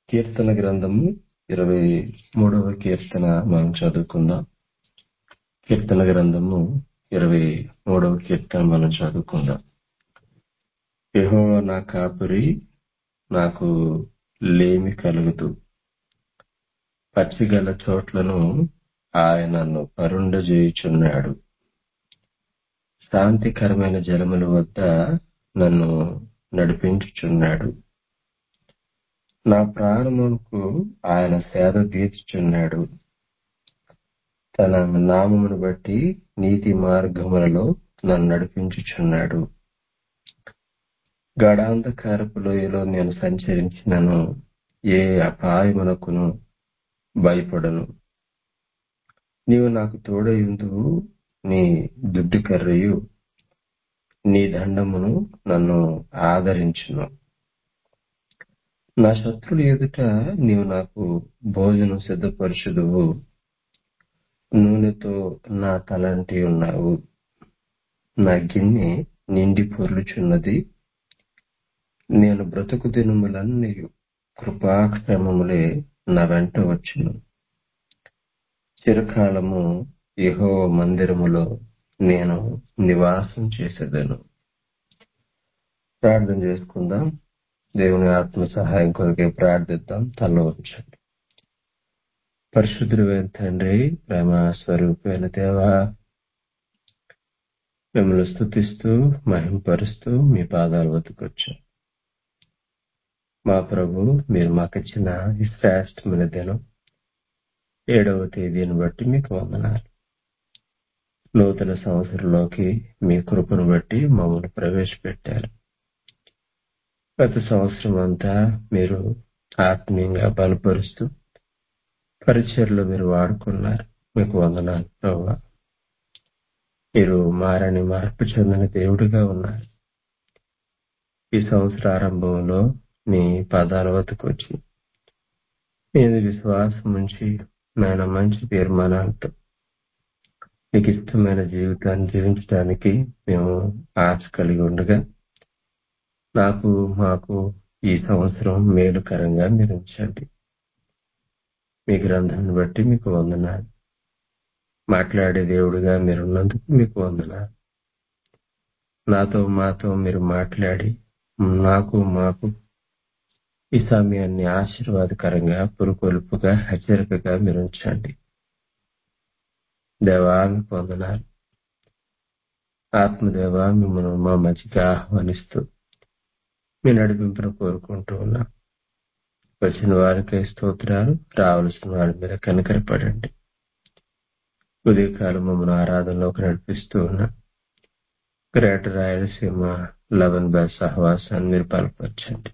కీర్తన గ్రంథము 23వ కీర్తన మనం చదువుకుందాం. కీర్తన గ్రంథము 23వ కీర్తన మనం చదువుకుందాం. యెహోవా నా కాపురి, నాకు లేమి కలుగదు. పచ్చిగల చోట్లను ఆయన నన్ను పరుండజేయుచున్నాడు. శాంతికరమైన జలముల వద్ద నన్ను నడిపించుచున్నాడు. నా ప్రాణమునకు ఆయన సేద తీర్చుచున్నాడు. తన నామమును బట్టి నీతి మార్గములలో నన్ను నడిపించుచున్నాడు. గాఢాంధకారపు లోయలో నేను సంచరించినను ఏ అపాయమునకును భయపడను. నీవు నాకు తోడయుందువు. నీ దుడ్డు కర్రయు నీ దండమును నన్ను ఆదరించును. నా శత్రుల ఎదుట నీవు నాకు భోజనం సిద్ధపరచుదువు. నూనెతో నా తలంటి ఉన్నావు. నా గిన్నె నిండి పొర్లుచున్నది. నేను బ్రతుకు దినములన్నీ కృపాక్షేమములే నా వెంట వచ్చును. చిరకాలము యెహోవా మందిరములో నేను నివాసం చేసేదను. ప్రార్థన చేసుకుందాం. దేవుని ఆత్మ సహాయం కొరకే ప్రార్థిద్దాం. తల ఉంచండి. పరిశుద్ధుడైన తండ్రి, ప్రేమ స్వరూపమైన దేవా, మిమ్మల్ని స్తుతిస్తూ మహింపరుస్తూ మీ పాదాల వద్దకొచ్చాం. మా ప్రభు, మీరు మాకిచ్చిన ఈ శ్రేష్టమైన దినం 7వ తేదీని బట్టి మీకు వందనాలు. నూతన సంవత్సరంలోకి మీ కృపను బట్టి మమ్మల్ని ప్రవేశపెట్టారు. గత సంవత్సరం అంతా మీరు ఆత్మీయంగా బలపరుస్తూ పరిచర్లో మీరు వాడుకున్నారు. మీకు వందనాలు ప్రభువా. మీరు మారని మార్పు చెందిన దేవుడిగా ఉన్నారు. ఈ సంవత్సర ఆరంభంలో నీ పాదాల వద్దకు వచ్చి నేను విశ్వాసం ఉంచి నాయన మంచి తీర్మానాలతో నీకు ఇష్టమైన జీవితాన్ని జీవించడానికి మేము ఆశ కలిగి ఉండగా నాకు మాకు ఈ సంవత్సరం మేలుకరంగా మీరు ఉంచండి. మీ గ్రంథాన్ని బట్టి మీకు వందనాలు. మాట్లాడే దేవుడిగా మీరున్నందుకు మీకు వందనాలు. నాతో మాతో మీరు మాట్లాడి నాకు మాకు ఈ సమయాన్ని ఆశీర్వాదకరంగా పురుకొల్పుగా హెచ్చరికగా మీరు ఉంచండి. దేవా మీకు వందనాలు. ఆత్మదేవా మిమ్మల్ని మా మధ్యకి ఆహ్వానిస్తూ మీ నడిపింపును కోరుకుంటూ ఉన్నా. వచ్చిన వారికై స్తోత్రాలు. రావాల్సిన వారి మీద కనికరపడండి. ఉదయకాలం మమ్మల్ని ఆరాధనలోకి నడిపిస్తూ ఉన్నా. గ్రేటర్ రాయలసీమ 11 బై సహవాసాన్ని మీరు బలపరచండి.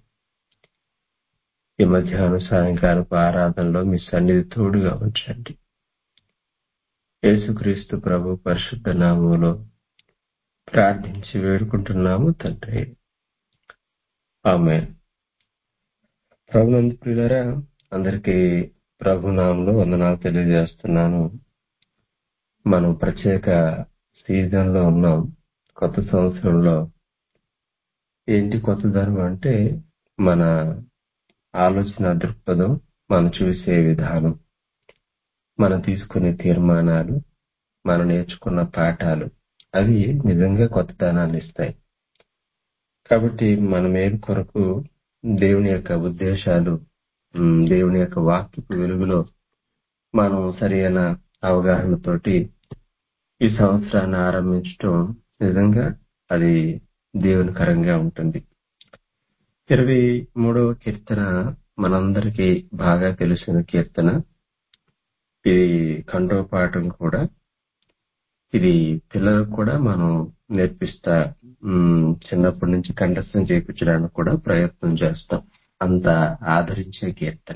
ఈ మధ్యాహ్నం సాయంకాలపు ఆరాధనలో మీ సన్నిధి తోడుగా ఉంచండి. యేసుక్రీస్తు ప్రభు పరిశుద్ధ నామములో ప్రార్థించి వేడుకుంటున్నాము తండ్రి. ఆమేన్. ప్రభునందు ప్రియులారా, అందరికీ ప్రభు నామములో వందనాలు తెలియజేస్తున్నాను. మనం ప్రత్యేక సీజన్ లో ఉన్నాం. కొత్త సంవత్సరంలో ఏంటి కొత్తదనం అంటే మన ఆలోచన దృక్పథం, మనం చూసే విధానం, మనం తీసుకునే తీర్మానాలు, మనం నేర్చుకున్న పాఠాలు అవి నిజంగా కొత్తదనాన్ని ఇస్తాయి. కాబట్టి మన మేలు కొరకు దేవుని యొక్క ఉద్దేశాలు, దేవుని యొక్క వాక్యపు వెలుగులో మనం సరైన అవగాహనతోటి ఈ సంవత్సరాన్ని ఆరంభించడం నిజంగా అది దేవునికరంగా ఉంటుంది. 23వ కీర్తన మనందరికీ బాగా తెలిసిన కీర్తన. ఇది కంఠోపాఠం కూడా. ఇది పిల్లలకు కూడా మనం నేర్పిస్తా చిన్నప్పటి నుంచి కంఠస్థం చేయించడానికి కూడా ప్రయత్నం చేస్తాం. అంత ఆదరించే కీర్తన.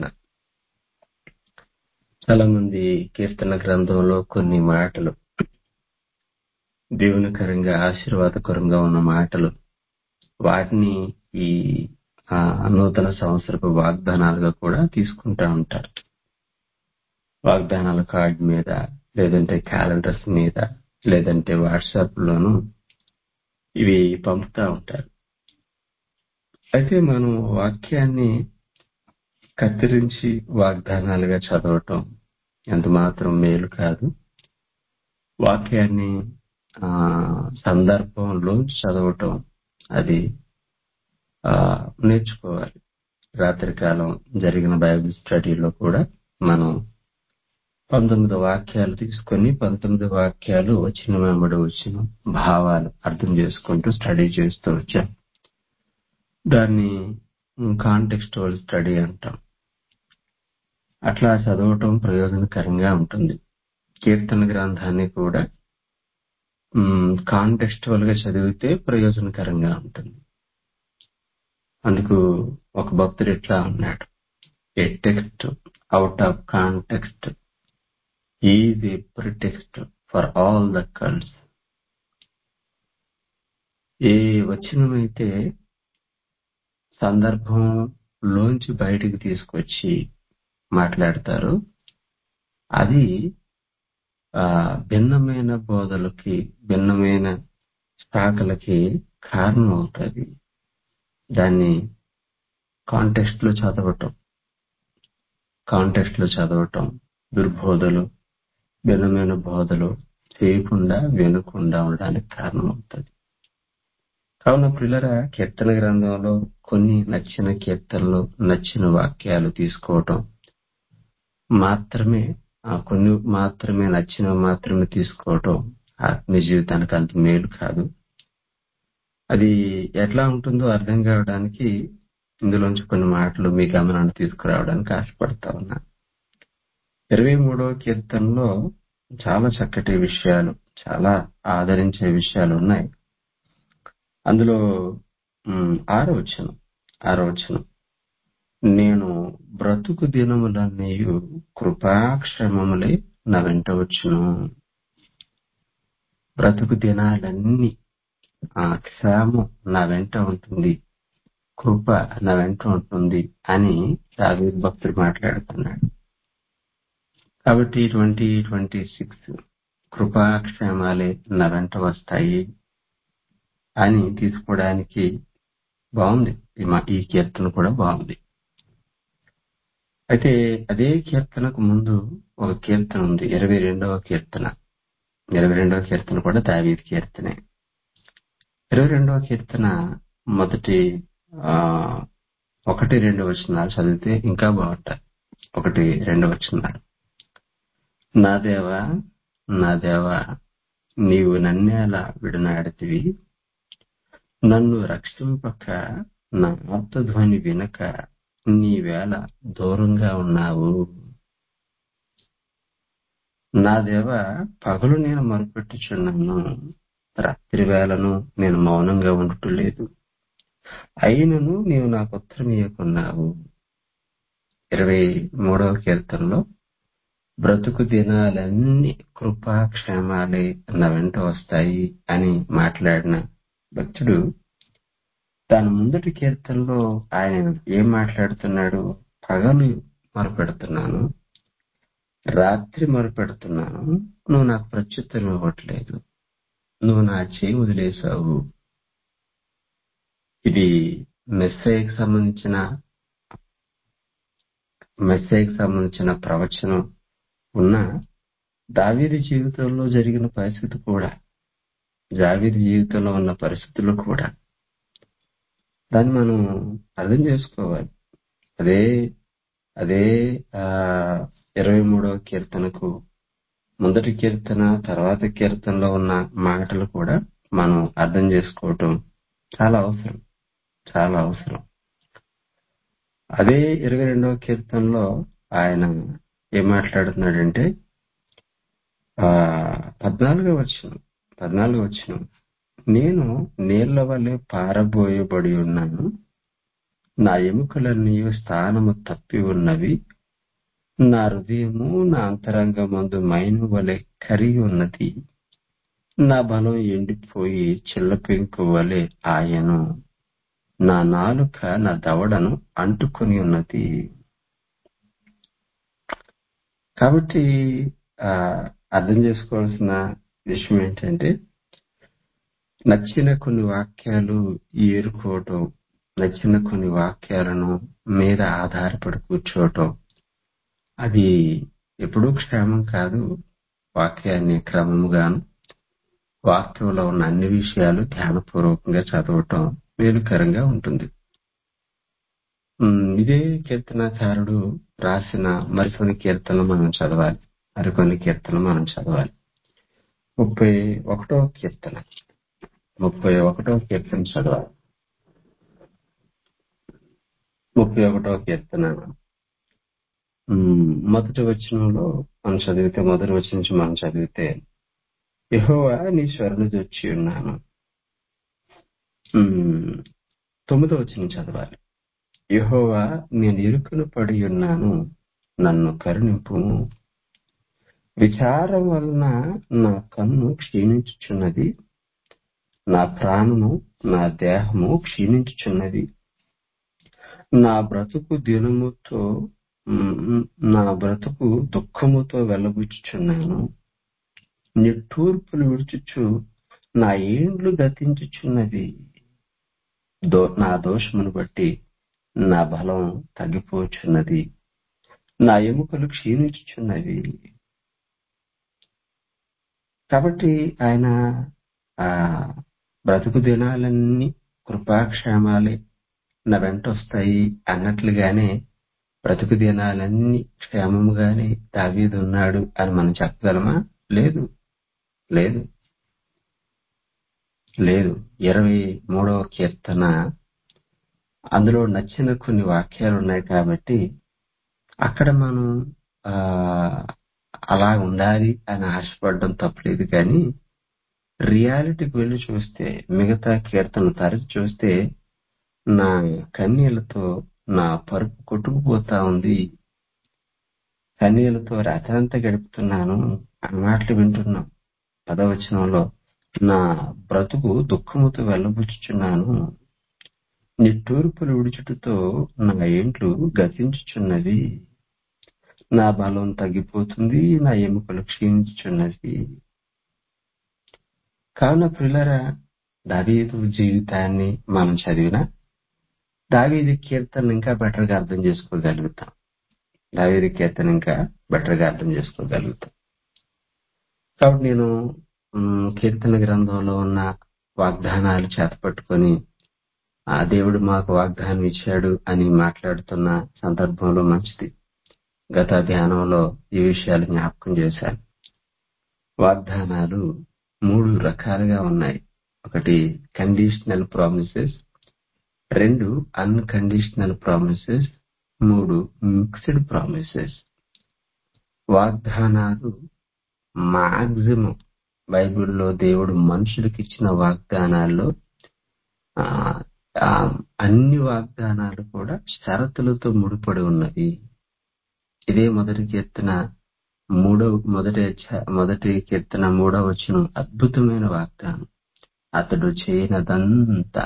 చాలా మంది కీర్తన గ్రంథంలో కొన్ని మాటలు దేవునికరంగా ఆశీర్వాదకరంగా ఉన్న మాటలు, వాటిని ఈ నూతన సంవత్సరపు వాగ్దానాలుగా కూడా తీసుకుంటా ఉంటారు. వాగ్దానాల కార్డు మీద, లేదంటే క్యాలెండర్స్ మీద, లేదంటే వాట్సాప్ లోను ఇవి పంపుతా ఉంటారు. అయితే మనం వాక్యాన్ని కత్తిరించి వాగ్దానాలుగా చదవటం ఎంత మాత్రం మేలు కాదు. వాక్యాన్ని ఆ సందర్భంలో చదవటం అది నేర్చుకోవాలి. రాత్రికాలం జరిగిన బైబిల్ స్టడీలో కూడా మనం 19 వాక్యాలు తీసుకొని 19 వాక్యాలు వచ్చిన వెంబడి వచ్చిన భావాలు అర్థం చేసుకుంటూ స్టడీ చేస్తూ వచ్చాం. దాన్ని కాంటెక్స్చువల్ స్టడీ అంటాం. అట్లా చదవటం ప్రయోజనకరంగా ఉంటుంది. కీర్తన గ్రంథాన్ని కూడా కాంటెక్స్చువల్ గా చదివితే ప్రయోజనకరంగా ఉంటుంది. అందుకు ఒక భక్తుడు ఇట్లా అన్నాడు, a text out of context is a pretext for all the cults. ఏ వచనమైతే సందర్భంలోంచి బయటికి తీసుకొచ్చి మాట్లాడతారో అది భిన్నమైన బోధలకి, భిన్నమైన శాఖలకి కారణం అవుతుంది. దాన్ని కాంటెక్స్ట్ లో చదవటం దుర్బోధలు, భిన్నమైన బోధలు చేయకుండా వినకుండా ఉండడానికి కారణం అవుతుంది. కావున ప్రియులారా, కీర్తన గ్రంథంలో కొన్ని నచ్చిన కీర్తనలు, నచ్చిన వాక్యాలు తీసుకోవటం మాత్రమే, కొన్ని మాత్రమే నచ్చినవి మాత్రమే తీసుకోవటం ఆత్మీయ జీవితానికి అంత మేలు కాదు. అది ఎట్లా ఉంటుందో అర్థం కావడానికి ఇందులోంచి కొన్ని మాటలు మీ గమనాన్ని తీసుకురావడానికి ఆశపడతా ఉన్నా. 23వ కీర్తనలో చాలా చక్కటి విషయాలు, చాలా ఆదరించే విషయాలు ఉన్నాయి. అందులో 6వ వచనం, నేను బ్రతుకు దినములన్నీ కృపాక్షేమములే నా వెంట వచ్చును. బ్రతుకు దినాలన్నీ క్షేమం నా వెంట ఉంటుంది, కృప నా వెంట ఉంటుంది అని దావీదు భక్తుడు మాట్లాడుతున్నాడు. కాబట్టి 2026 కృపాక్షేమాలే నా వెంట వస్తాయి అని తీసుకోవడానికి బాగుంది. ఈ కీర్తన కూడా బాగుంది. అయితే అదే కీర్తనకు ముందు ఒక కీర్తన ఉంది, 22వ కీర్తన. 22వ కీర్తన కూడా దావీదు కీర్తనే. 22వ కీర్తన మొదటి 1-2 వచనాలు చదివితే ఇంకా బాగుంటాయి. 1-2 వచనాలు. నా దేవా, నా దేవా, నీవు నన్నేలా విడనాడితివి, నన్ను రక్షింపక నా ఆర్తధ్వని వినక నీవేళ దూరంగా ఉన్నావు. నా దేవా, పగలు నేను మొరపెట్టుచున్నాను, రాత్రి వేళను నేను మౌనంగా ఉండటం లేదు, అయినను నీవు నాకు ఉత్తరం ఇయ్యకున్నావు. 23వ కీర్తనలో బ్రతుకు దినాలన్నీ కృపాక్షేమాలే నా వెంట వస్తాయి అని మాట్లాడిన భక్తుడు దాని ముందటి కీర్తనలో ఆయన ఏం మాట్లాడుతున్నాడు? పగలు మొరపెడుతున్నాను, రాత్రి మొరపెడుతున్నాను, నువ్వు నాకు ప్రత్యుత్తరం ఇవ్వట్లేదు, నువ్వు నా చేయి వదిలేశావు. ఇది మెస్సయ్యకి సంబంధించిన ప్రవచనం ఉన్న దావీదు జీవితంలో జరిగిన పరిస్థితి కూడా, దావీదు జీవితంలో ఉన్న పరిస్థితులు కూడా దాన్ని మనం అర్థం చేసుకోవాలి. అదే 23వ కీర్తనకు మొదటి కీర్తన తర్వాత కీర్తనలో ఉన్న మాటలు కూడా మనం అర్థం చేసుకోవటం చాలా అవసరం. అదే 22వ కీర్తనలో ఆయన ఏం మాట్లాడుతున్నాడంటే 14వ వచనం, నేను నీళ్ల వలె పారబోయబడి ఉన్నాను, నా ఎముకలన్నీ స్థానము తప్పి ఉన్నవి, నా హృదయము నా అంతరంగమందు మైను వలె కరిగి ఉన్నది, నా బలం ఎండిపోయి చిల్లపెంకు వలె ఆయను, నా నాలుక నా దవడను అంటుకొని ఉన్నది. కాబట్టి అర్థం చేసుకోవాల్సిన విషయం ఏంటంటే, నచ్చిన కొన్ని వాక్యాలు ఏరుకోవటం నచ్చిన కొన్ని వాక్యాలను మీద ఆధారపడి కూర్చోవటం అది ఎప్పుడూ క్షేమం కాదు. వాక్యాన్ని క్రమముగాను వాక్యంలో ఉన్న అన్ని విషయాలు ధ్యానపూర్వకంగా చదవటం మేలుకరంగా ఉంటుంది. ఇదే కీర్తనాకారుడు రాసిన మరికొన్ని కీర్తనలు మనం చదవాలి. 31వ కీర్తన 31వ కీర్తన చదవాలి. 31వ కీర్తన మొదటి వచనంలో మొదటి వచనం నుంచి మనం చదివితే, యెహోవా నీ స్వరము వచ్చి ఉన్నాను. 9వ వచనం చదవాలి. యెహోవా నేను ఇరుకున పడి ఉన్నాను, నన్ను కరుణింపుము. విచారం వలన నా కన్ను క్షీణించుచున్నది, నా ప్రాణము నా దేహము క్షీణించుచున్నది. నా బ్రతుకు దుఃఖముతో వెళ్లబుచ్చుచున్నాను. నిట్టూర్పులు విడుచుచు నా ఏండ్లు గతించుచున్నవి. నా దోషమును బట్టి నా బలం తగ్గిపోచున్నది, నా ఎముకలు క్షీణించుచున్నవి. కాబట్టి ఆయన ఆ బ్రతుకు దినాలన్నీ కృపాక్షేమాలే నా వెంట వస్తాయి అన్నట్లుగానే బ్రతుకు దినాలన్నీ క్షేమముగానే దావీదు ఉన్నాడు అని మనం చెప్పగలమా? లేదు లేదు లేదు 23వ కీర్తన అందులో నచ్చిన కొన్ని వాక్యాలు ఉన్నాయి కాబట్టి అక్కడ మనం ఆ అలా ఉండాలి అని ఆశపడడం తప్పలేదు. కానీ రియాలిటీకి వెళ్ళి చూస్తే, మిగతా కీర్తనలు తరచి చూస్తే, నా కన్నీళ్లతో నా పరుపు కొట్టుకుపోతా ఉంది, కన్నీళ్లతో రాత్రంతా గడుపుతున్నాను అన్న మాటలు వింటున్నాం. 10వ వచనంలో నా బ్రతుకు దుఃఖముతో వెళ్ళబుచ్చుచున్నాను, నిట్టూర్పులు విడుచుటతో నా ఏండ్లు గతించుచున్నవి, నా బలం తగ్గిపోతుంది, నా ఎముకలు క్షీణించుచున్నది. కావున ప్రియులారా, దావీదు జీవితాన్ని మనం చదివినా దావీదు కీర్తనలు ఇంకా బెటర్ గా అర్థం చేసుకోగలుగుతాం. కాబట్టి నేను కీర్తన గ్రంథంలో ఉన్న వాగ్దానాలు చేతపట్టుకొని ఆ దేవుడు మాకు వాగ్దానం ఇచ్చాడు అని మాట్లాడుతున్న సందర్భంలో మంచిది. గత ధ్యానంలో ఈ విషయాలు జ్ఞాపకం చేశాను. వాగ్దానాలు 3 రకాలుగా ఉన్నాయి. ఒకటి conditional promises, 2 unconditional promises, 3 mixed promises. వాగ్దానాలు మాక్సిమం బైబిల్లో దేవుడు మనుషులకు ఇచ్చిన వాగ్దానాల్లో అన్ని వాగ్దానాలు కూడా షరతులతో ముడిపడి ఉన్నవి. ఇదే మొదటి కీర్తన 3వ వచనం అద్భుతమైన వాగ్దానం. అతడు చేయనదంతా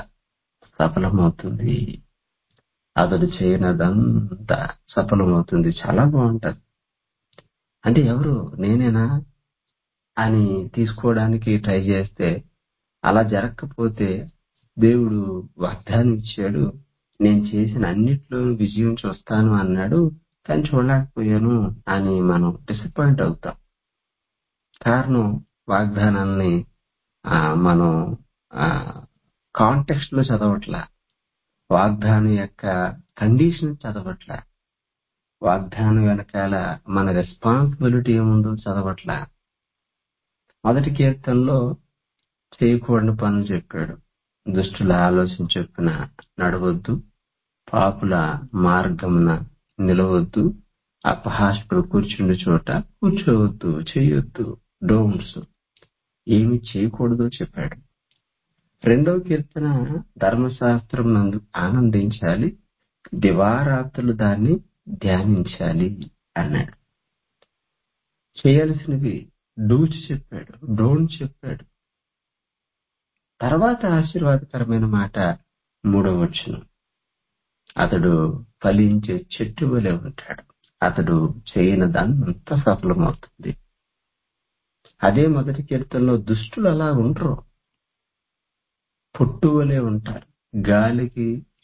సఫలమవుతుంది. చాలా బాగుంటది. అంటే ఎవరు నేనేనా అని తీసుకోవడానికి ట్రై చేస్తే, అలా జరగకపోతే దేవుడు వాగ్దానం ఇచ్చాడు, నేను చేసిన అన్నిట్లో విజయం చూస్తాను అన్నాడు, కానీ చూడలేకపోయాను అని మనం డిసప్పాయింట్ అవుతాం. కారణం వాగ్దానాన్ని మనం కాంటెక్స్ట్ లో చదవట్లా, వాగ్దానం యొక్క కండిషన్ చదవట్లా, వాగ్దానం వెనకాల మన రెస్పాన్సిబిలిటీ ఏముందో చదవట్లా. మొదటి కీర్తనలో చేయకూడని పనులు చెప్పాడు. దుష్టుల ఆలోచన చొప్పున నడవద్దు, పాపుల మార్గమున నిలవద్దు, అపహాస్యుడు కూర్చుండే చోట కూర్చోవద్దు, చేయొద్దు, డోంట్స్ ఏమి చేయకూడదో చెప్పాడు. 2వ కీర్తన ధర్మశాస్త్రం నందు ఆనందించాలి, దివారాత్రులు దాన్ని ధ్యానించాలి అన్నాడు. చేయాల్సినవి డూస్ చెప్పాడు, డోంట్ చెప్పాడు. తర్వాత ఆశీర్వాదకరమైన మాట 3వ వచనం, అతడు ఫలించే చెట్టు వలె ఉంటాడు, అతడు చేయనిదంతా సఫలమవుతుంది. అదే మొదటి కీర్తనలో దుష్టులు అలా ఉండరు, పొట్టు వలె ఉంటారు, గాలికి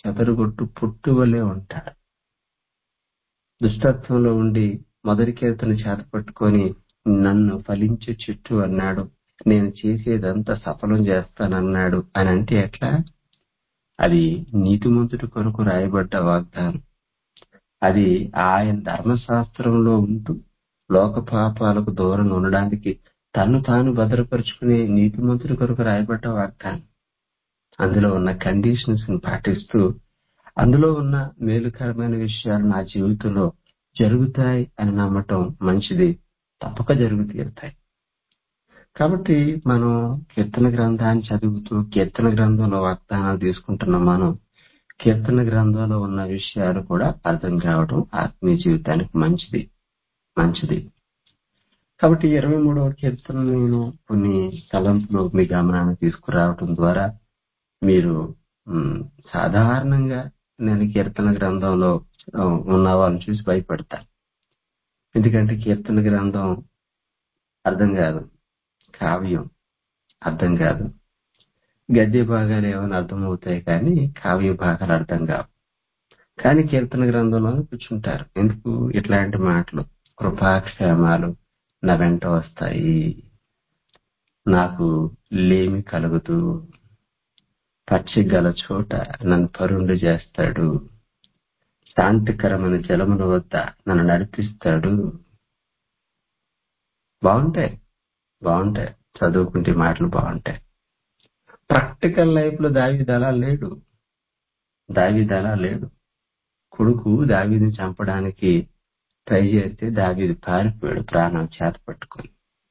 చెదరగొట్టు పుట్టువలే ఉంటారు. దుష్టత్వంలో ఉండి మొదటి కీర్తన చేత పట్టుకొని నన్ను ఫలించే చెట్టు అన్నాడు, నేను చేసేదంతా సఫలం చేస్తానన్నాడు అని అంటే ఎట్లా? అది నీతిమంతుడి కొరకు రాయబడ్డ వాగ్దానం. అది ఆయన ధర్మశాస్త్రంలో ఉంటూ లోక పాపాలకు దూరం ఉండడానికి తను తాను భద్రపరుచుకునే నీతిమంతుడి కొరకు రాయబడ్డ వాగ్దానం. అందులో ఉన్న కండిషన్స్ ని పాటిస్తూ అందులో ఉన్న మేలుకరమైన విషయాలు నా జీవితంలో జరుగుతాయి అని నమ్మటం మంచిది. తప్పక జరుగు తీరుతాయి. కాబట్టి మనం కీర్తన గ్రంథాన్ని చదువుతూ కీర్తన గ్రంథంలో వాగ్దానాలు తీసుకుంటున్న మనం కీర్తన గ్రంథంలో ఉన్న విషయాలు కూడా అర్థం కావడం ఆత్మీయ జీవితానికి మంచిది. కాబట్టి 23వ కీర్తన నేను కొన్ని తలంపులు మీ గమనాన్ని తీసుకురావడం ద్వారా మీరు సాధారణంగా నేను కీర్తన గ్రంథంలో ఉన్న వాళ్ళని చూసి భయపడతాను. ఎందుకంటే కీర్తన గ్రంథం అర్థం కాదు, కావ్యం అర్థం కాదు. గద్య భాగాలు ఏమైనా అర్థమవుతాయి కానీ కావ్య భాగాలు అర్థం కావు. కానీ కీర్తన గ్రంథంలోనే కూర్చుంటారు. ఎందుకు? ఇట్లాంటి మాటలు, కృపాక్షేమాలు నా వెంట వస్తాయి, నాకు లేమి కలుగుతూ, పచ్చిగల చోట నన్ను పరుండు చేస్తాడు, శాంతికరమైన జలముల వద్ద నన్ను నడిపిస్తాడు. బాగుంటాయి చదువుకుంటే మాటలు బాగుంటాయి. ప్రాక్టికల్ లైఫ్ లో దావీదు అలా లేడు. కొడుకు దావీదుని చంపడానికి ట్రై చేస్తే దావీదు పారిపోయాడు ప్రాణం చేత పట్టుకొని.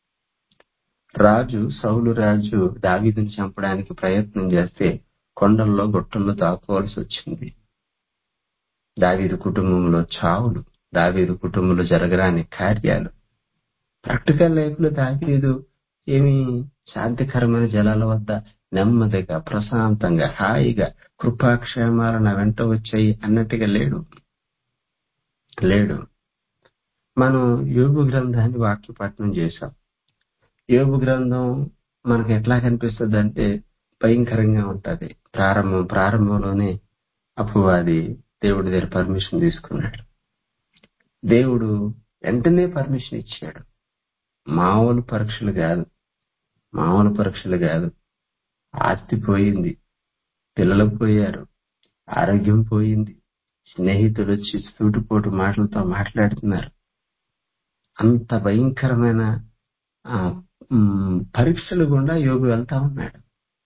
సౌలు రాజు దావీదుని చంపడానికి ప్రయత్నం చేస్తే కొండల్లో గుట్టల్లో దాక్కోవాల్సి వచ్చింది. దావీదు కుటుంబంలో చావులు, దావీదు కుటుంబంలో జరగరాని కార్యాలు. ప్రాక్టికల్ లైఫ్ లో దావీదు ఏమి శాంతికరమైన జలాల వద్ద నెమ్మదిగా, ప్రశాంతంగా, హాయిగా కృపాక్షేమాలు నా వెంట వచ్చాయి అన్నట్టుగా లేడు. మనం యోబు గ్రంథాన్ని వాక్యపఠనం చేశాం. యోబు గ్రంథం మనకు ఎట్లా కనిపిస్తుంది అంటే భయంకరంగా ఉంటది. ప్రారంభంలోనే అపవాది దేవుడి దగ్గర పర్మిషన్ తీసుకున్నాడు. దేవుడు వెంటనే పర్మిషన్ ఇచ్చాడు. మామూలు పరీక్షలు కాదు. ఆస్తి పోయింది, పిల్లలు పోయారు, ఆరోగ్యం పోయింది, స్నేహితులు వచ్చి సూటిపోటు మాటలతో మాట్లాడుతున్నారు. అంత భయంకరమైన పరీక్షలు గుండా యోబు వెళ్తా ఉన్నాడు.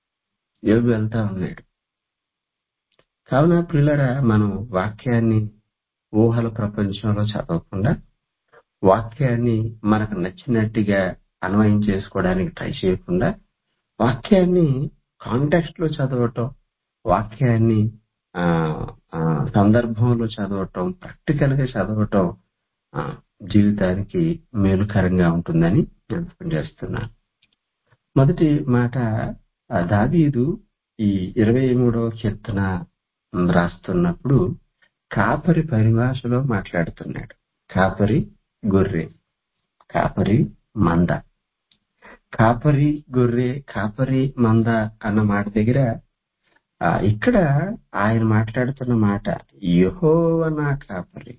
కావున ప్రియులారా, మనం వాక్యాన్ని ఊహల ప్రపంచంలో చదవకుండా, వాక్యాన్ని మనకు నచ్చినట్టుగా అన్వయం చేసుకోవడానికి ట్రై చేయకుండా, వాక్యాన్ని కాంటెక్స్ట్ లో చదవటం, వాక్యాన్ని సందర్భంలో చదవటం, ప్రాక్టికల్ గా చదవటం జీవితానికి మేలుకరంగా ఉంటుందని జ్ఞాపకం చేస్తున్నాను. మొదటి మాట, దావీదు ఈ 23వ కీర్తన రాస్తున్నప్పుడు కాపరి పరిభాషలో మాట్లాడుతున్నాడు. కాపరి గొర్రె, కాపరి మంద. కాపరి గొర్రె, కాపరి మంద అన్న మాట దగ్గర ఇక్కడ ఆయన మాట్లాడుతున్న మాట యెహోవా నా కాపరి,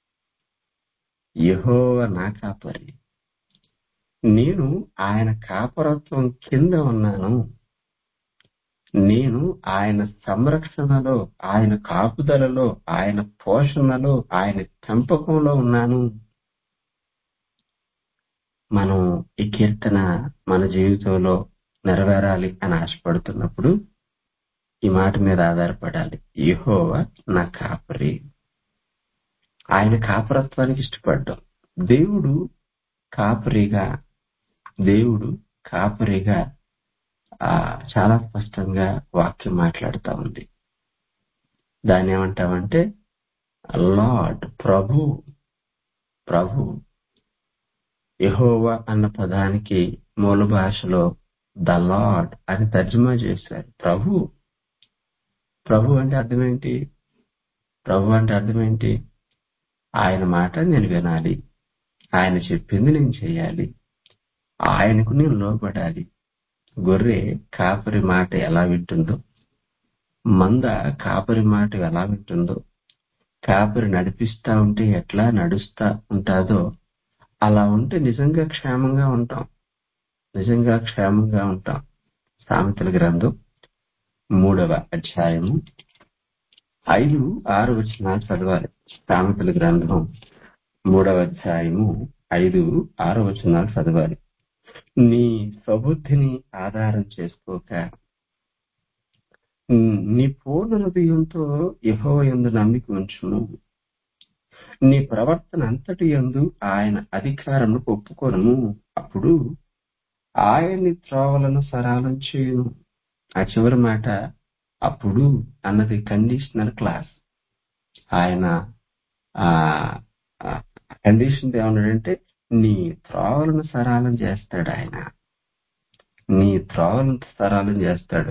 నేను ఆయన కాపరత్వం కింద ఉన్నాను, నేను ఆయన సంరక్షణలో, ఆయన కాపుదలలో, ఆయన పోషణలో, ఆయన పెంపకంలో ఉన్నాను. మనం ఈ కీర్తన మన జీవితంలో నెరవేరాలి అని ఆశపడుతున్నప్పుడు ఈ మాట మీద ఆధారపడాలి. యెహోవా నా కాపరి. ఆయన కాపరత్వానికి ఇష్టపడ్డాం. దేవుడు కాపరిగా చాలా స్పష్టంగా వాక్యం మాట్లాడుతూ ఉంది. దాన్ని ఏమంటామంటే లార్డ్, ప్రభు. యెహోవా అన్న పదానికి మూల భాషలో ద లార్డ్ అని తర్జుమా చేశారు. ప్రభు అంటే అర్థం ఏంటి? ఆయన మాట నేను వినాలి, ఆయన చెప్పింది నేను చేయాలి, ఆయనకు నేను లోబడాలి. గొర్రె కాపరి మాట ఎలా వింటుందో, మంద కాపరి మాట ఎలా వింటుందో, కాపరి నడిపిస్తా ఉంటే ఎట్లా నడుస్తా ఉంటాదో అలా ఉంటే నిజంగా క్షేమంగా ఉంటాం. నిజంగా క్షేమంగా ఉంటాం. సామెతల గ్రంథం 3వ అధ్యాయము 5, 6 వచనాలు చదవాలి. సామెతల గ్రంథం 3వ అధ్యాయము 5, 6 వచనాలు చదవాలి. నీ స్వబుద్ధిని ఆధారం చేసుకోక నీ పూర్ణ హృదయంతో యెహోవా యందు నమ్మిక ఉంచుము. నీ ప్రవర్తన అంతటి యందు ఆయన అధికారమును ఒప్పుకొనుము. అప్పుడు ఆయన్ని త్రోవలను సరళం చేయును. ఆ చివరి మాట అప్పుడు అన్నది కండిషనల్ క్లాస్. ఆయన ఆ కండిషన్ ఏమన్నాడంటే నీ త్రోవలను సరళం చేస్తాడు. ఆయన నీ త్రోవలను సరళం చేస్తాడు.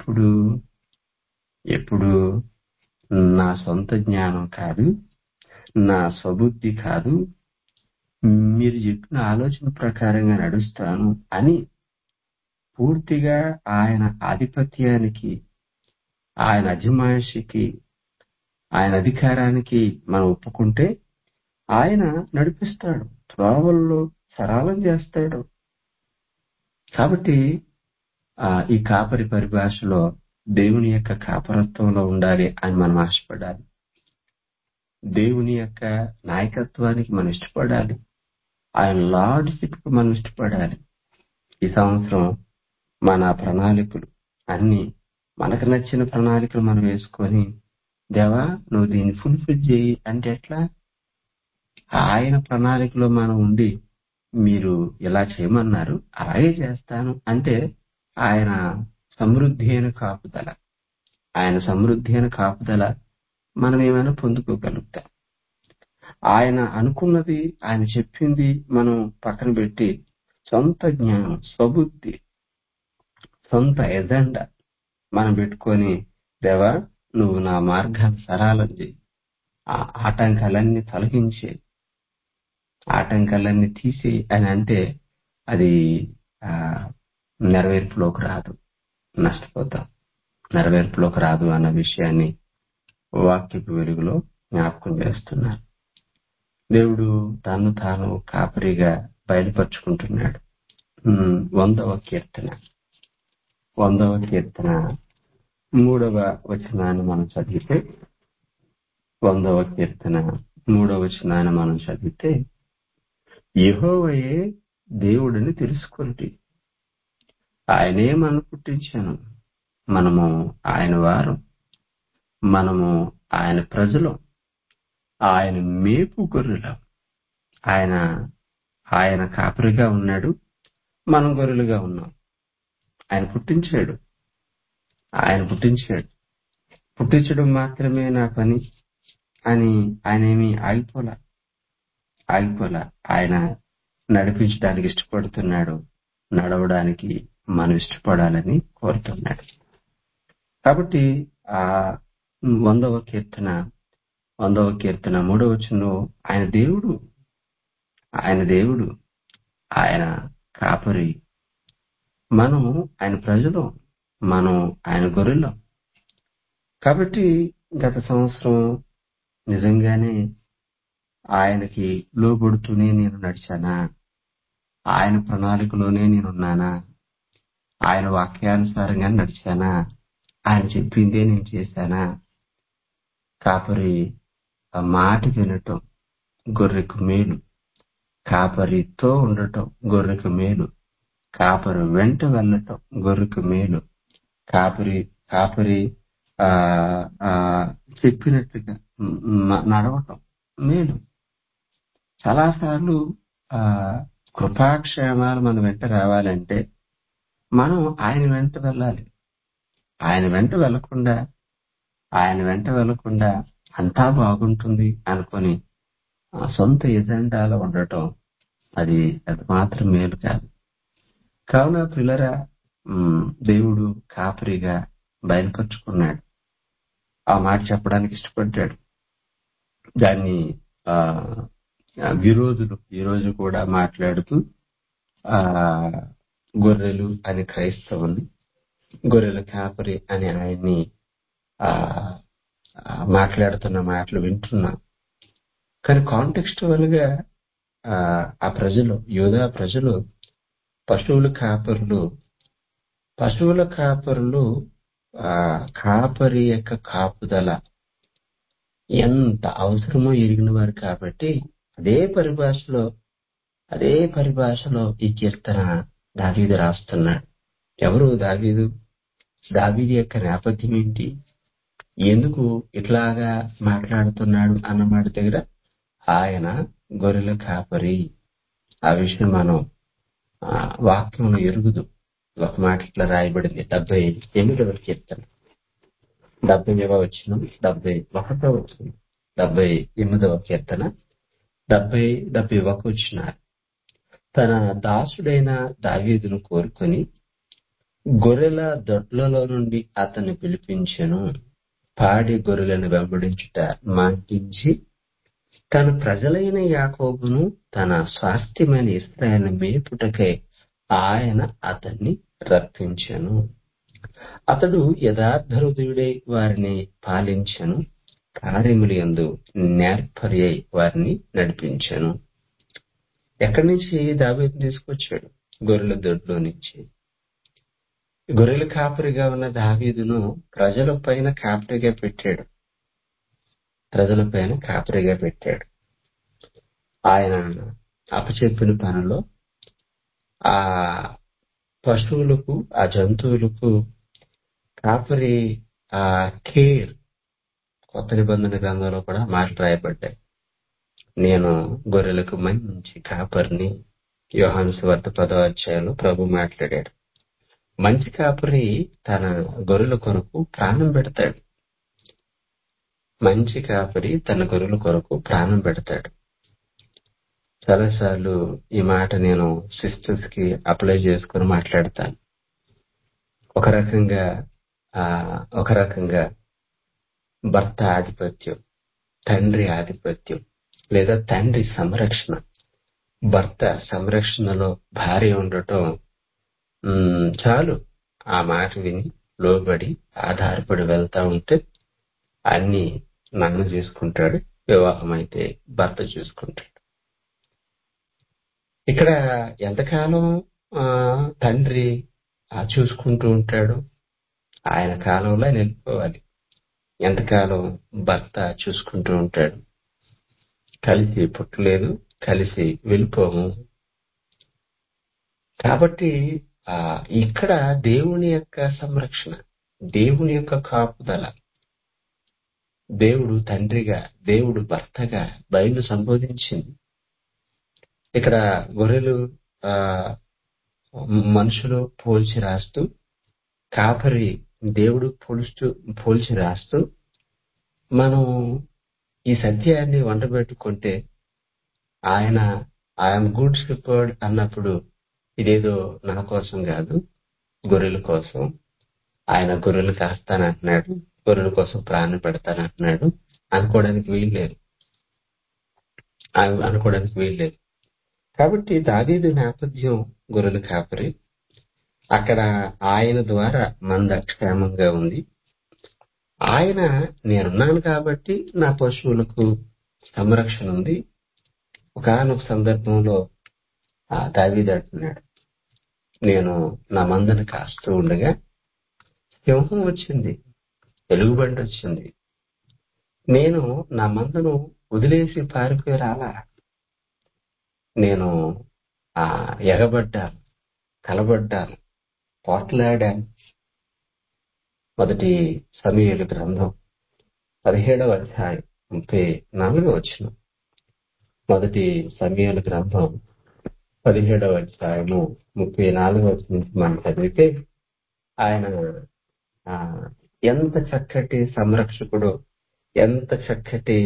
ఎప్పుడు నా సొంత జ్ఞానం కాదు, నా స్వబుద్ధి కాదు, మీరు చెప్పిన ఆలోచన ప్రకారంగా నడుస్తాను అని పూర్తిగా ఆయన ఆధిపత్యానికి, ఆయన అజమాయిషికి, ఆయన అధికారానికి మనం ఒప్పుకుంటే ఆయన నడిపిస్తాడు, త్రోవల్లో సరళం చేస్తాడు. కాబట్టి ఈ కాపరి పరిభాషలో దేవుని యొక్క కాపరత్వంలో ఉండాలి అని మనం ఆశపడాలి. దేవుని యొక్క నాయకత్వానికి మనం ఇష్టపడాలి. ఆయన లార్డ్షిప్ కు మనం ఇష్టపడాలి. ఈ సంవత్సరం మన ప్రణాళికలు అన్ని మనకు నచ్చిన ప్రణాళికలు మనం వేసుకొని, దేవా నువ్వు దీన్ని ఫుల్ఫిల్ చేయి అంటే ఎట్లా? ఆయన ప్రణాళికలో మనం ఉండి మీరు ఇలా చేయమన్నారు అలాగే చేస్తాను అంటే ఆయన సమృద్ధి అయిన కాపుదల, ఆయన సమృద్ధి అయిన కాపుదల మనం ఏమైనా పొందుకోగలుగుతాం. ఆయన అనుకున్నది, ఆయన చెప్పింది మనం పక్కన పెట్టి సొంత జ్ఞానం, స్వబుద్ధి, సొంత ఎజెండా మనం పెట్టుకొని, దేవా నువ్వు నా మార్గాన్ని సరళం చేయి, ఆ ఆటంకాలన్నీ తొలగించే, ఆటంకాలన్నీ తీసేయి అని అంటే అది నెరవేర్పులోకి రాదు, నష్టపోతాం. నెరవేర్పులోకి రాదు అన్న విషయాన్ని వాక్యపు వెలుగులో జ్ఞాపకం చేస్తున్నారు. దేవుడు తను తాను కాపరిగా బయలుపరుచుకుంటున్నాడు. 100వ కీర్తన 3వ వచనాన్ని మనం చదివితే, 100వ కీర్తన 3వ వచనాన్ని మనం చదివితే, యెహోవాయే దేవుడిని తెలుసుకొనుడి, ఆయనే మనం పుట్టించాను, మనము ఆయన వారం, మనము ఆయన ప్రజలం, ఆయన మేపు గొర్రెలం. ఆయన కాపరిగా ఉన్నాడు, మనం గొర్రెలుగా ఉన్నాం. ఆయన పుట్టించాడు. పుట్టించడం మాత్రమే నా పని అని ఆయన ఏమీ ఆగిపోలా. ఆయన నడిపించడానికి ఇష్టపడుతున్నాడు, నడవడానికి మనం ఇష్టపడాలని కోరుతున్నాడు. కాబట్టి ఆ 100వ కీర్తన 3వ వచనంలో ఆయన దేవుడు, ఆయన కాపరి, మనము ఆయన ప్రజలు, మనం ఆయన గొర్రెలం. కాబట్టి గత సంవత్సరం నిజంగానే ఆయనకి లోబడుతూనే నేను నడిచానా? ఆయన ప్రణాళికలోనే నేనున్నానా? ఆయన వాక్యానుసారంగా నడిచానా? ఆయన చెప్పిందే నేను చేశానా? కాపరి ఆ మాట వినటం గొర్రెకు మేలు, కాపరితో ఉండటం గొర్రెకు మేలు, కాపరి వెంట వెళ్ళటం గొర్రెకు మేలు, కాపరి చెప్పినట్టుగా నడవటం మేలు. చాలాసార్లు కృపాక్షేమాలు మన వెంట రావాలంటే మనం ఆయన వెంట వెళ్ళాలి. ఆయన వెంట వెళ్లకుండా అంతా బాగుంటుంది అనుకొని సొంత ఎజెండాలో ఉండటం అది మాత్రం మేలు కాదు. కావున పిల్లరా, దేవుడు కాపరిగా బయలుపరుచుకున్నాడు. ఆ మాట చెప్పడానికి ఇష్టపడ్డాడు. దాన్ని విరోధులు ఈరోజు కూడా మాట్లాడుతూ గొర్రెలు అని క్రైస్తవుల్ని, గొర్రెల కాపరి అని ఆయన్ని ఆ మాట్లాడుతున్న మాటలు వింటున్నాం. కానీ కాంటెక్స్చువల్ గా ఆ ప్రజలు, యూదా ప్రజలు పశువుల కాపరులు, పశువుల కాపరులు ఆ కాపరి యొక్క కాపుదల ఎంత అవసరమో ఎరిగిన వారు కాబట్టి అదే పరిభాషలో ఈ కీర్తన దావీదు రాస్తున్నాడు. ఎవరు దావీదు? దావీదు యొక్క నేపథ్యం ఏంటి? ఎందుకు ఇట్లాగా మాట్లాడుతున్నాడు అన్న మాట దగ్గర ఆయన గొర్రెల కాపరి. ఆ విషయం మనం వాక్యంలో ఎరుగుదు. ఒక మాట ఇట్లా రాయబడింది 78వ కీర్తన 70వ వచనం, 71వ వచనం, 78వ కీర్తన 71 వచన. తన దాసుడైన దావీదును కోరుకొని గొర్రెల దొడ్లలో నుండి అతన్ని పిలిపించెను. పాడి గొర్రెలను వెంబడించుట మాటించి తన ప్రజలైన యాకోబును తన స్వాస్థ్యమైన ఇశ్రాయేలును మేపుటకై ఆయన అతన్ని రప్పించెను. అతడు యథార్థ హృదయుడై వారిని పాలించెను. కార్యములు యందు నేర్పరి అయి వారిని నడిపించెను. ఎక్కడి నుంచి దావీదును తీసుకొచ్చాడు? గొర్రెల దొడ్లో నుంచి. గొర్రెల కాపరిగా ఉన్న దావీదును ప్రజల పైన కాపరిగా పెట్టాడు. ఆయన అప్పచెప్పిన పనిలో ఆ పశువులకు, ఆ జంతువులకు కాపరి కేర్, కొత్త నిబంధన గ్రంథంలో కూడా మాటలు రాయబడ్డాయి. నేను గొర్రెలకు మంచి కాపరిని. యోహాను సువార్త 10వ అధ్యాయంలో ప్రభు మాట్లాడాడు. మంచి కాపరి తన గొర్రెల కొరకు ప్రాణం పెడతాడు. మంచి కాపరి తన గొర్రెల కొరకు ప్రాణం పెడతాడు. చాలాసార్లు ఈ మాట నేను సిస్టర్స్ కి అప్లై చేసుకుని మాట్లాడతాను. ఒక రకంగా భర్త ఆధిపత్యం, తండ్రి ఆధిపత్యం లేదా తండ్రి సంరక్షణ, భర్త సంరక్షణలో భార్య ఉండటం చాలు. ఆ మాట విని లోబడి ఆధారపడి వెళ్తా ఉంటే అన్ని నాన్న చూసుకుంటాడు, వివాహం అయితే భర్త చూసుకుంటాడు. ఇక్కడ ఎంతకాలం తండ్రి చూసుకుంటూ ఉంటాడు? ఆయన కాలంలో ఆయన వెళ్ళిపోవాలి. ఎంతకాలం భర్త చూసుకుంటూ ఉంటాడు? కలిసి పుట్టలేదు, కలిసి వెళ్ళిపోము. కాబట్టి ఇక్కడ దేవుని యొక్క సంరక్షణ, దేవుని యొక్క కాపుదల, దేవుడు తండ్రిగా, దేవుడు భర్తగా బైబిల్ సంబోధించింది. ఇక్కడ గొర్రెలు మనుషులు పోల్చి రాస్తూ, కాపరి దేవుడు పోల్చి రాస్తూ, మనం ఈ సత్యాన్ని వంటబెట్టుకుంటే ఆయన ఐఎమ్ గుడ్ షెపర్డ్ అన్నప్పుడు ఇదేదో నా కోసం కాదు, గొర్రెల కోసం. ఆయన గొర్రెలు కాస్తానంటున్నాడు, గొర్రెల కోసం ప్రాణం పెడతానంటున్నాడు అనుకోవడానికి వీల్లేదు. కాబట్టి దావీదు నేపథ్యం గొర్రెల కాపరి. అక్కడ ఆయన ద్వారా మంద క్షేమంగా ఉంది. ఆయన నేనున్నాను కాబట్టి నా పశువులకు సంరక్షణ ఉంది. ఒకానొక సందర్భంలో దావీదు అంటున్నాడు, నేను నా మందను కాస్తూ ఉండగా సింహం వచ్చింది, ఎలుగుబంటి వచ్చింది. నేను నా మందను వదిలేసి పారిపోయి రాలా. నేను ఎగబడ్డాను, కలబడ్డాను, పోట్లాడాను. మొదటి సమూయేలు గ్రంథం 17వ అధ్యాయం 34వ వచనం. మొదటి సమూయేలు గ్రంథం 17వ అధ్యాయము 34వ వచనం నుంచి మనం చదివితే ఆయన ఎంత చక్కటి సంరక్షకుడు, ఎంత చక్కటి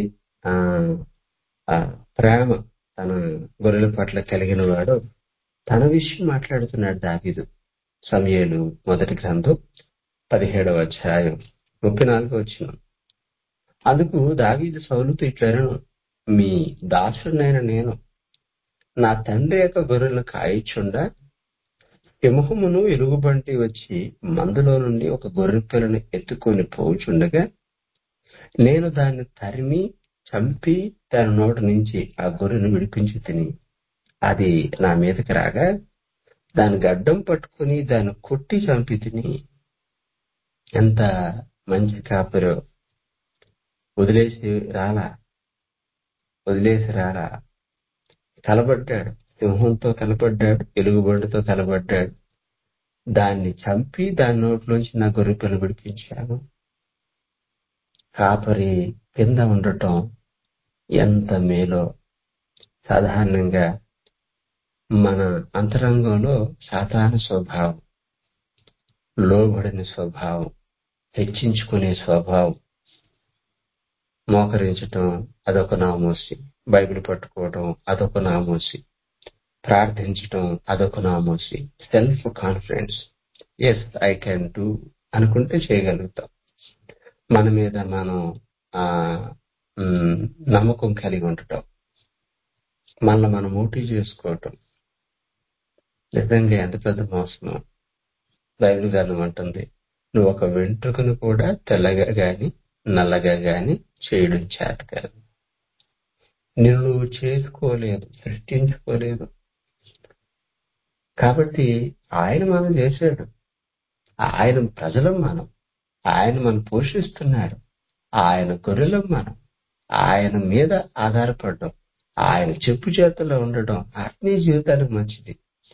ప్రేమ తన గొర్రెల పట్ల కలిగిన వాడు తన విషయం మాట్లాడుతున్నాడు దావీదు. సమూయేలు మొదటి గ్రంథం 17వ అధ్యాయం 34వ వచనం. అందుకు దావీదు సౌలుతో ఇట్లనెను, మీ దాసుడైన నేను నా తండ్రి యొక్క గొర్రెలను కాయిచుండా సింహమును ఎలుగుబంటి వచ్చి మందలో నుండి ఒక గొర్రెపిల్లను ఎత్తుకొని పోవుచుండగా నేను దాన్ని తరిమి చంపి దాని నోటి నుంచి ఆ గొర్రెను విడిపించి తిని అది నా మీదకి రాగా దాని గడ్డం పట్టుకుని దాన్ని కొట్టి చంపి తిని. ఎంత మంచి కాపరో! వదిలేసి రాలా, వదిలేసి రాలా. కలబడ్డాడు, సింహంతో కలబడ్డాడు, ఎలుగుబంటితో కలబడ్డాడు. దాన్ని చంపి దాని నోట్లోంచి నా గొర్రెపిల్ల విడిపించాను. కాపరి కింద ఉండటం ఎంత మేలో. సాధారణంగా మన అంతరంగంలో సాతాను స్వభావం, లోబడిన స్వభావం, హెచ్చించుకునే స్వభావం, మోకరించటం అదొక నామోసి, బైబిల్ పట్టుకోవడం అదొక నామోసి, ప్రార్థించటం అదొక నామోసి, self confidence, yes I can do అనుకుంటే చేయగలుగుతాం. మన మీద మనం ఆ నమ్మకం కలిగి ఉండటం, మనల్ని మనం మోటివ్ చేసుకోవటం నిజంగా ఎంత పెద్ద మోసమో. బైబిల్ గ్రంథం అంటుంది, నువ్వు ఒక వెంట్రుకను కూడా తెల్లగా గాని నల్లగా గాని చేయడం చేత కాదు. నిన్ను నువ్వు చేసుకోలేదు, సృష్టించుకోలేదు. కాబట్టి ఆయన మనం చేశాడు, ఆయన ప్రజలం మనం, ఆయన మనం పోషిస్తున్నాడు, ఆయన గొర్రెలం మనం, ఆయన మీద ఆధారపడడం, ఆయన చెప్పు చేతుల్లో ఉండడం ఆత్మీయ జీవితానికి మంచిది.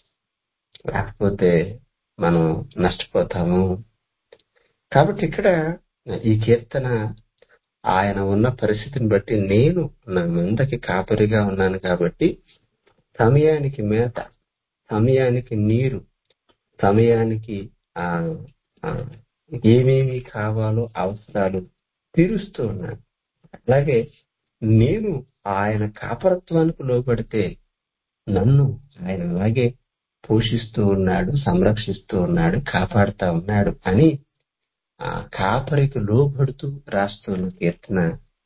లేకపోతే మనం నష్టపోతాము. కాబట్టి ఇక్కడ ఈ కీర్తన ఆయన ఉన్న పరిస్థితిని బట్టి, నేను నా మందకి కాపరిగా ఉన్నాను కాబట్టి సమయానికి మేత, సమయానికి నీరు, సమయానికి ఆ ఆ, ఏమేమి కావాలో అవసరాలు తీరుస్తూ ఉన్నాను. అలాగే నేను ఆయన కాపరత్వానికి లోబడితే నన్ను ఆయన అలాగే పోషిస్తూ ఉన్నాడు, సంరక్షిస్తూ ఉన్నాడు, కాపాడుతా ఉన్నాడు అని ఆ కాపరికి లోబడుతూ రాస్తున్న కీర్తన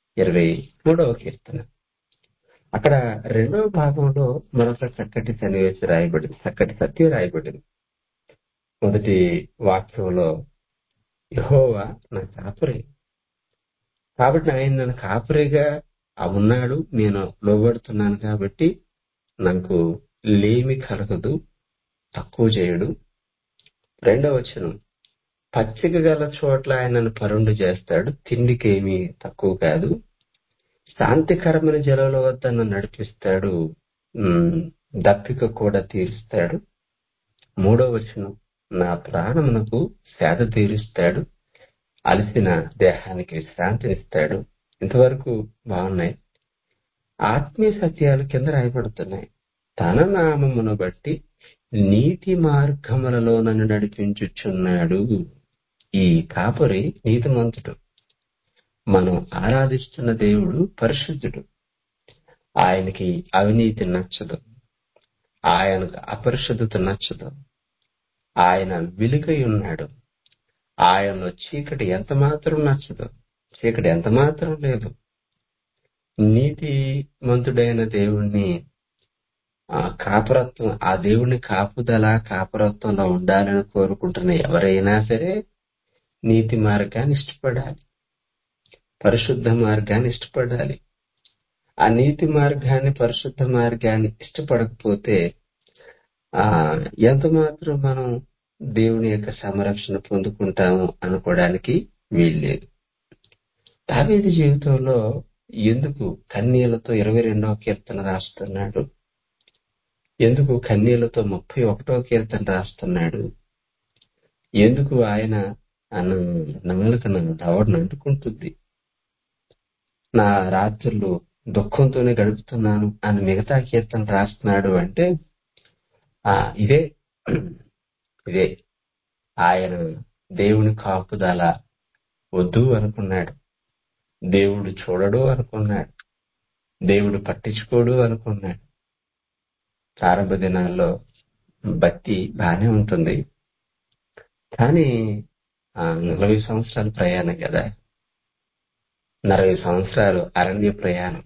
23వ కీర్తన. అక్కడ 2వ భాగంలో మరొక చక్కటి సన్నివేశం రాయబడింది, చక్కటి సత్యం రాయబడింది. మొదటి వాక్యంలో యెహోవా నా కాపరి, కాబట్టి ఆయన నన్ను కాపరిగా ఉన్నాడు, నేను లోబడుతున్నాను కాబట్టి నాకు లేమి కలగదు, తక్కువ చేయడు. 2వ వచనం, పచ్చిక గల చోట్ల ఆయన నన్ను పరుండు చేస్తాడు, తిండికేమీ తక్కువ కాదు, శాంతికరమైన జలాల వద్ద నన్ను నడిపిస్తాడు, దప్పిక కూడా తీరుస్తాడు. 3వ వచనం, నా ప్రాణమునకు సేద తీరుస్తాడు, అలసిన దేహానికి విశ్రాంతినిస్తాడు. ఇంతవరకు బాగున్నాయి. ఆత్మీయ సత్యాలు కింద రాయబడుతున్నాయి. తన నామమును బట్టి నీతి మార్గములలో నన్ను నడిపించుచున్నాడు. ఈ కాపరి నీతిమంతుడు. మనం ఆరాధిస్తున్న దేవుడు పరిశుద్ధుడు. ఆయనకి అవినీతి నచ్చదు, ఆయనకు అపరిశుద్ధత నచ్చదు. ఆయన వెలుగై ఉన్నాడు, ఆయనలో చీకటి ఎంత మాత్రం నచ్చదు, చీకటి ఎంత మాత్రం లేదు. నీతిమంతుడైన దేవుణ్ణి కాపరత్వం, ఆ దేవుని కాపుదల కాపరత్వంలో ఉండాలని కోరుకుంటున్న ఎవరైనా సరే నీతి మార్గాన్ని ఇష్టపడాలి, పరిశుద్ధ మార్గాన్ని ఇష్టపడాలి. ఆ నీతి మార్గాన్ని, పరిశుద్ధ మార్గాన్ని ఇష్టపడకపోతే ఎంత మాత్రం మనం దేవుని యొక్క సంరక్షణ పొందుకుంటాము అనుకోవడానికి వీల్లేదు. దావీదు జీవితంలో ఎందుకు కన్నీళ్లతో 22వ కీర్తన రాస్తున్నాడు, ఎందుకు కన్నీళ్లతో 31వ కీర్తన రాస్తున్నాడు, ఎందుకు ఆయన నాలుక దవడను అంటుకుంటుంది, నా రాత్రులు దుఃఖంతోనే గడుపుతున్నాను అని మిగతా కీర్తన రాస్తున్నాడు అంటే ఇదే ఇదే ఆయన దేవుని కాపుదల వద్దు అనుకున్నాడు, దేవుడు చూడడు అనుకున్నాడు, దేవుడు పట్టించుకోడు అనుకున్నాడు. ప్రారంభ దినాల్లో భక్తి బానే ఉంటుంది, కానీ 40 సంవత్సరాల ప్రయాణం కదా, 40 సంవత్సరాలు అరణ్య ప్రయాణం,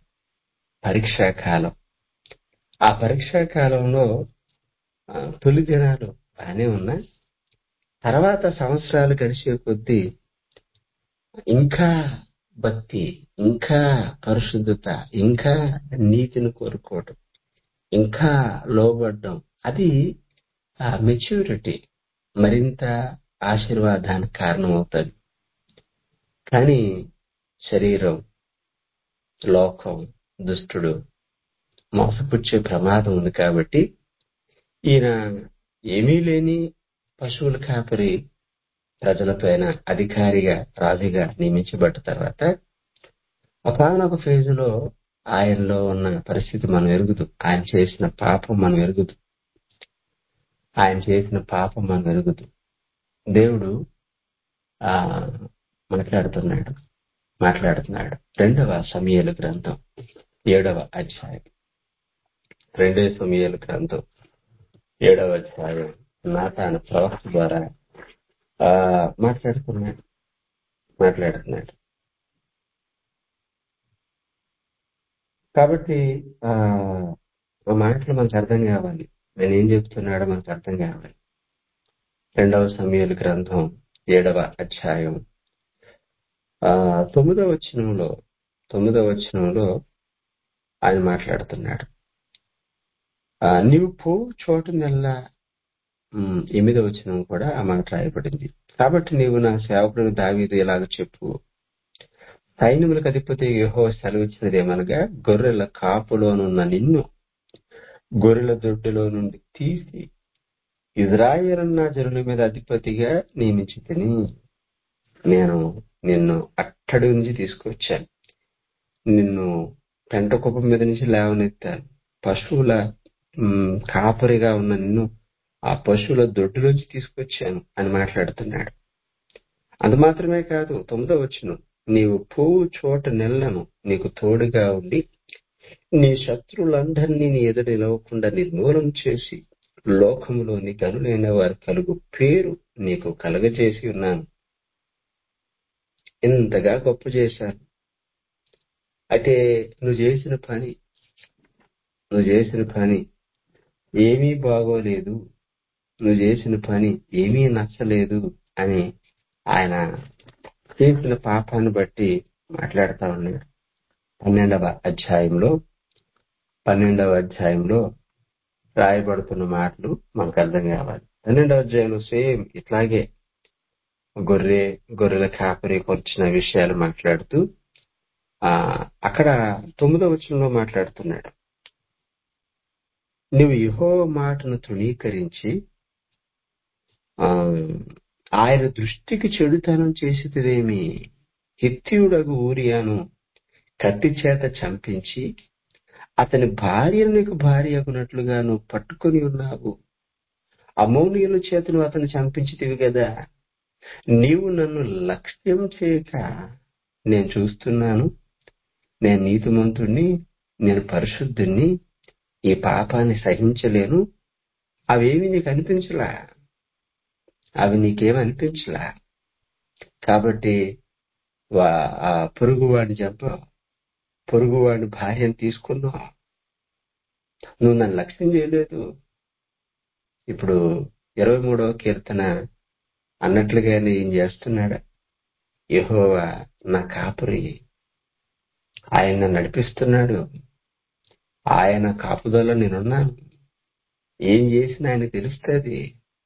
పరీక్షాకాలం. ఆ పరీక్షాకాలంలో తొలి దినాలు బానే ఉన్నా తర్వాత సంవత్సరాలు గడిచే కొద్దీ ఇంకా భక్తి, ఇంకా పరిశుద్ధత, ఇంకా నీతిని కోరుకోవడం, ఇంకా లోబడ్డం, అది మెచ్యూరిటీ మరింత ఆశీర్వాదానికి కారణమవుతుంది. కానీ శరీరం, లోకం, దుష్టుడు మోసపుచ్చే ప్రమాదం ఉంది కాబట్టి ఈయన ఏమీ లేని పశువుల కాపరి ప్రజలపైన అధికారిగా, రాజుగా నియమించబడ్డ తర్వాత ఒకానొక ఫేజులో ఆయనలో ఉన్న పరిస్థితి మనం ఎరుగుదు. ఆయన చేసిన పాపం మనం ఎరుగుదు. దేవుడు ఆ మాట్లాడుతున్నాడు. 2వ సమూయేలు గ్రంథం 7వ అధ్యాయం. 2 సమూయేలు గ్రంథం 7వ అధ్యాయం నాతాను ప్రవక్త ద్వారా మాట్లాడుతున్నాడు. కాబట్టి ఆ మాటలు మనకు అర్థం కావాలి. నేను ఏం చెప్తున్నాడో మనకు అర్థం కావాలి. 2వ సమూయేలు గ్రంథం 7వ అధ్యాయం 9వ వచనంలో ఆయన మాట్లాడుతున్నాడు. నీవు పో చోటునెల్లా 8వ వచనం కూడా ఆ మాట రాయబడింది. కాబట్టి నీవు నా సేవకుడు దావీదు ఇలాగ చెప్పు, సైన్యములకు అధిపతి యెహోవా సెలవిచ్చినదేమనగా, గొర్రెల కాపులోనున్న నిన్ను గొర్రెల దొడ్డిలో నుండి తీసి ఇశ్రాయేలు నా జనుల మీద అధిపతిగా నియమించితిని. నేను నిన్ను అట్టడి నుంచి తీసుకొచ్చాను, నిన్ను పెంట కుప్ప మీద నుంచి లేవనెత్తాను, పశువుల కాపరిగా ఉన్న నిన్ను ఆ పశువుల దొడ్డులోంచి తీసుకొచ్చాను అని మాట్లాడుతున్నాడు. అంత మాత్రమే కాదు, 9వ వచనం, నీవు పోవు చోట నెల్లను నీకు తోడుగా ఉండి నీ శత్రువులందరినీ నీ ఎదుట నిలవకుండా నిర్మూలం చేసి లోకములోని గనులైన వారి కలుగు పేరు నీకు కలగజేసి ఉన్నాను. ఇంతగా గొప్ప చేశాను. అయితే నువ్వు చేసిన పని ఏమీ బాగోలేదు, నువ్వు చేసిన పని ఏమీ నచ్చలేదు అని ఆయన చేసిన పాపాన్ని బట్టి మాట్లాడుతా ఉన్నాడు. 12వ అధ్యాయంలో రాయబడుతున్న మాటలు మనకు అర్థం కావాలి. 12వ అధ్యాయంలో సేమ్ ఇట్లాగే గొర్రెల కాపరి వచ్చిన విషయాలు మాట్లాడుతూ అక్కడ 9వ వచనంలో మాట్లాడుతున్నాడు. నువ్వు యెహోవా మాటను తృణీకరించి ఆయన దృష్టికి చెడుతనం చేసేదేమి, హిత్తీయుడగు ఊరియాను కత్తి చేత చంపించి అతని భార్యను నీకు భార్య అగునట్లుగా నువ్వు పట్టుకొని ఉన్నావు. అమ్మోనీయుల చేత నువ్వు అతను చంపించితివి కదా. నీవు నన్ను లక్ష్యం చేయక, నేను చూస్తున్నాను, నేను నీతిమంతుణ్ణి, నేను పరిశుద్ధుణ్ణి, ఈ పాపాన్ని సహించలేను, అవేమి నీకు అనిపించలా, అవి నీకేమనిపించలా. కాబట్టి పొరుగువాడిని చంపావు, పొరుగువాడి భార్యను తీసుకున్నావు, నువ్వు నన్ను లక్ష్యం చేయలేదు. ఇప్పుడు 23వ కీర్తన అన్నట్లుగానే ఏం చేస్తున్నాడు, యెహోవా నా కాపురి, ఆయన నడిపిస్తున్నాడు, ఆయన కాపుదల నేనున్నాను, ఏం చేసినా ఆయన తెలుస్తుంది.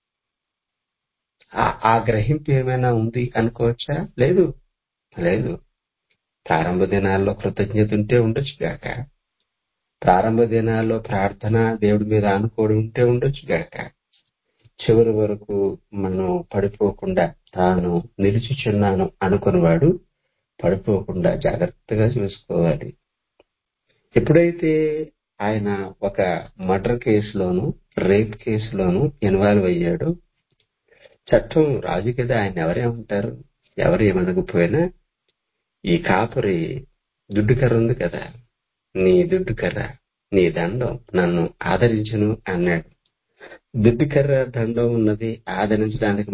ఆ గ్రహింపు ఏమైనా ఉంది అనుకోవచ్చా? లేదు. ప్రారంభ దినాల్లో కృతజ్ఞత ఉంటే ఉండొచ్చు గాక, ప్రారంభ దినాల్లో ప్రార్థన దేవుడి మీద ఆనుకోవడం ఉంటే ఉండొచ్చు గాక, చివరి వరకు మనం పడిపోకుండా తాను నిలిచిచున్నాను అనుకున్నవాడు పడిపోకుండా జాగ్రత్తగా చూసుకోవాలి. ఎప్పుడైతే ఆయన ఒక మర్డర్ కేసులోను, రేప్ కేసులోను ఇన్వాల్వ్ అయ్యాడో, చట్టం రాజు కదా, ఆయన ఎవరేమంటారు, ఎవరు ఏమనకపోయినా ఈ కాపరి దుడ్డుకర్ర ఉంది కదా, నీ దుడ్డుకర్ర, నీ దండం నన్ను ఆదరించును అన్నాడు. దుడ్డుకర్ర దండం ఉన్నది ఆదరించడానికి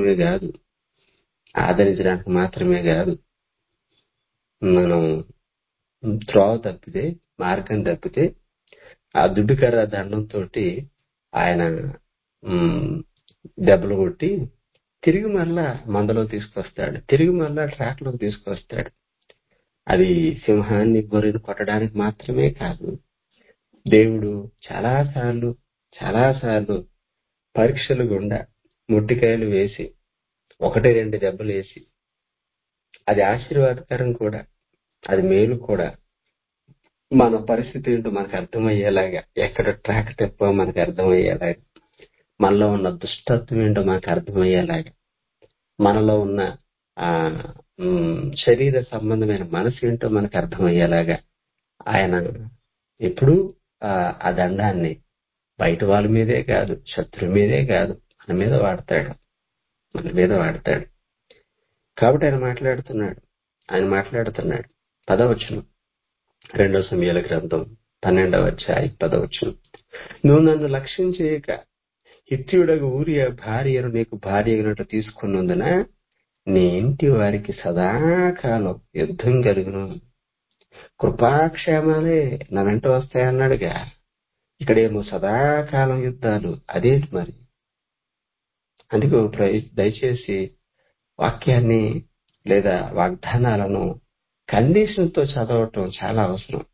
మాత్రమే కాదు, మనం త్రోవ తప్పితే, మార్గం తప్పితే ఆ దుడ్డుకర్ర దండంతో ఆయన దెబ్బలు కొట్టి తిరిగి మళ్ళా మందలో తీసుకొస్తాడు, తిరిగి మళ్ళా ట్రాక్ లోకి తీసుకొస్తాడు. అది సింహాన్ని గొర్రెను కొట్టడానికి మాత్రమే కాదు, దేవుడు చాలా సార్లు పరీక్షలు గుండా ముట్టికాయలు వేసి 1-2 దెబ్బలు వేసి, అది ఆశీర్వాదకరం కూడా, అది మేలు కూడా. మన పరిస్థితి ఏంటో మనకు అర్థమయ్యేలాగా, ఎక్కడ ట్రాక్ తిప్పో మనకు అర్థమయ్యేలాగా, మనలో ఉన్న దుష్టత్వం ఏంటో మనకు అర్థమయ్యేలాగా, మనలో ఉన్న ఆ శరీర సంబంధమైన మనసు ఏంటో మనకు అర్థమయ్యేలాగా ఆయన ఎప్పుడూ ఆ దండాన్ని బయట వాళ్ళ మీదే కాదు, శత్రువు మీదే కాదు, మన మీద వాడతాడు. కాబట్టి ఆయన మాట్లాడుతున్నాడు 10వ వచనం, 2 సమూయేలు గ్రంథం 12వ అధ్యాయం 10వ వచనం. నువ్వు నన్ను లక్ష్యం చేయక హిత్తీయుడగు ఊరియా భార్యను నీకు భార్య అయినట్టు తీసుకున్నందున నీ ఇంటి వారికి సదాకాలం యుద్ధం కలుగును. కృపాక్షేమాలే నా వెంట వస్తాయన్నాడుగా, ఇక్కడేమో సదాకాలం యుద్ధాలు. అదేంటి మరి? అందుకు దయచేసి వాక్యాన్ని లేదా వాగ్దానాలను కండిషన్స్ తో చదవటం చాలా అవసరం.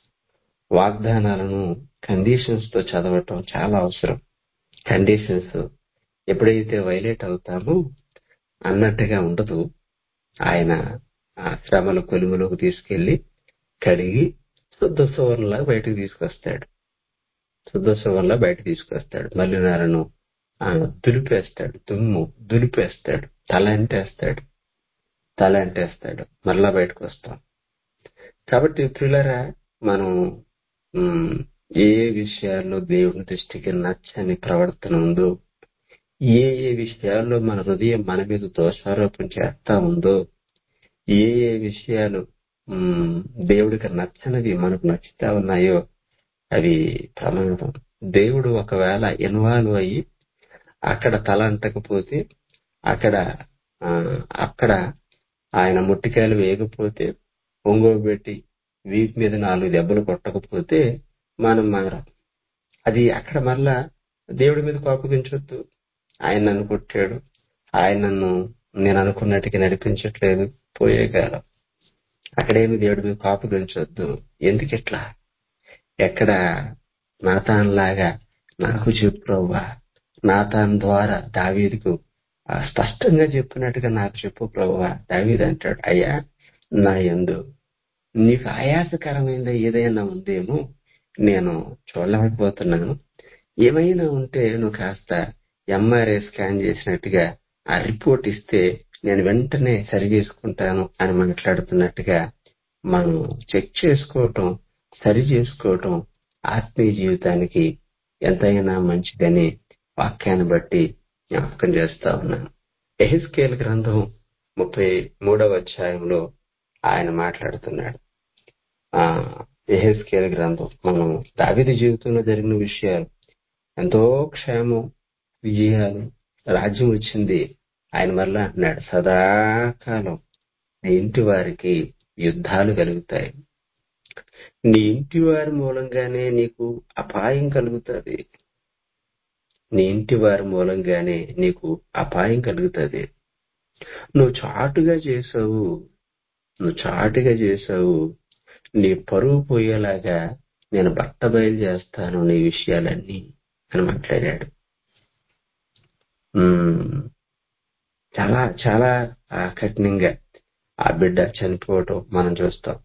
కండిషన్స్ ఎప్పుడైతే వైలేట్ అవుతామో అన్నట్టుగా ఉండదు. ఆయన ఆ శ్రమల కొలుములోకి తీసుకెళ్లి కడిగి శుద్ధ సువర్ణలా బయటకు తీసుకొస్తాడు. మల్లినారను దులిపేస్తాడు, దులిపేస్తాడు, తల అంటేస్తాడు, మరలా బయటకు వస్తాం. కాబట్టి ప్రియులారా, మనం ఏ విషయాల్లో దేవుని దృష్టికి నచ్చని ప్రవర్తన ఉందో, ఏ విషయాల్లో మన హృదయం మన మీద దోషారోపణ చేస్తా ఉందో, ఏ విషయాలు దేవుడికి నచ్చనివి మనకు నచ్చుతా ఉన్నాయో అవి ప్రమాదం. దేవుడు ఒకవేళ ఇన్వాల్వ్ అయ్యి అక్కడ తల అంటకపోతే, అక్కడ ఆయన ముట్టికాయలు వేయకపోతే, ఒంగోబెట్టి వీపు మీద 4 దెబ్బలు కొట్టకపోతే మనం మారం. అది అక్కడ మరలా దేవుడి మీద కోపగించొద్దు. ఆయన నన్ను కొట్టాడు, ఆయన నన్ను నేను అనుకున్నట్టుగా నడిపించట్లేదు, పోయే కాలం. అక్కడేమి దేవుడి మీద కోపగించొద్దు. ఎందుకిట్లా? ఎక్కడ నాతాన్ లాగా నాకు చెప్పు ప్రభువా, నాతాన్ ద్వారా దావీదుకు స్పష్టంగా చెప్పినట్టుగా నాకు చెప్పు ప్రభువా. దావీదు అంటాడు, అయ్యా నా యందు నీకు ఆయాసకరమైన ఏదైనా ఉందేమో నేను చూడలేకపోతున్నాను. ఏమైనా ఉంటే నువ్వు కాస్త ఎంఆర్ఐ స్కాన్ చేసినట్టుగా ఆ రిపోర్ట్ ఇస్తే నేను వెంటనే సరి చేసుకుంటాను అని మాట్లాడుతున్నట్టుగా మనం చెక్ చేసుకోవటం, సరి చేసుకోవటం ఆత్మీయ జీవితానికి ఎంతైనా మంచిదని వాక్యాన్ని బట్టి జ్ఞాపకం చేస్తా ఉన్నాను. యెహెజ్కేలు గ్రంథం 33వ అధ్యాయంలో ఆయన మాట్లాడుతున్నాడు. యెహెజ్కేలు గ్రంథం మనం దావీదు జీవితంలో జరిగిన విషయాలు, ఎంతో క్షేమం, విజయాలు, రాజ్యం వచ్చింది. ఆయన వల్ల అంటున్నాడు, సదాకాలం నీ ఇంటి వారికి యుద్ధాలు కలుగుతాయి, నీ ఇంటి వారి మూలంగానే నీకు అపాయం కలుగుతుంది, నువ్వు చాటుగా చేసావు, నీ పరువు పోయేలాగా నేను బట్ట బయలు చేస్తాను నీ విషయాలన్నీ అని మాట్లాడాడు. చాలా చాలా కఠినంగా ఆ బిడ్డ చనిపోవటం మనం చూస్తాం.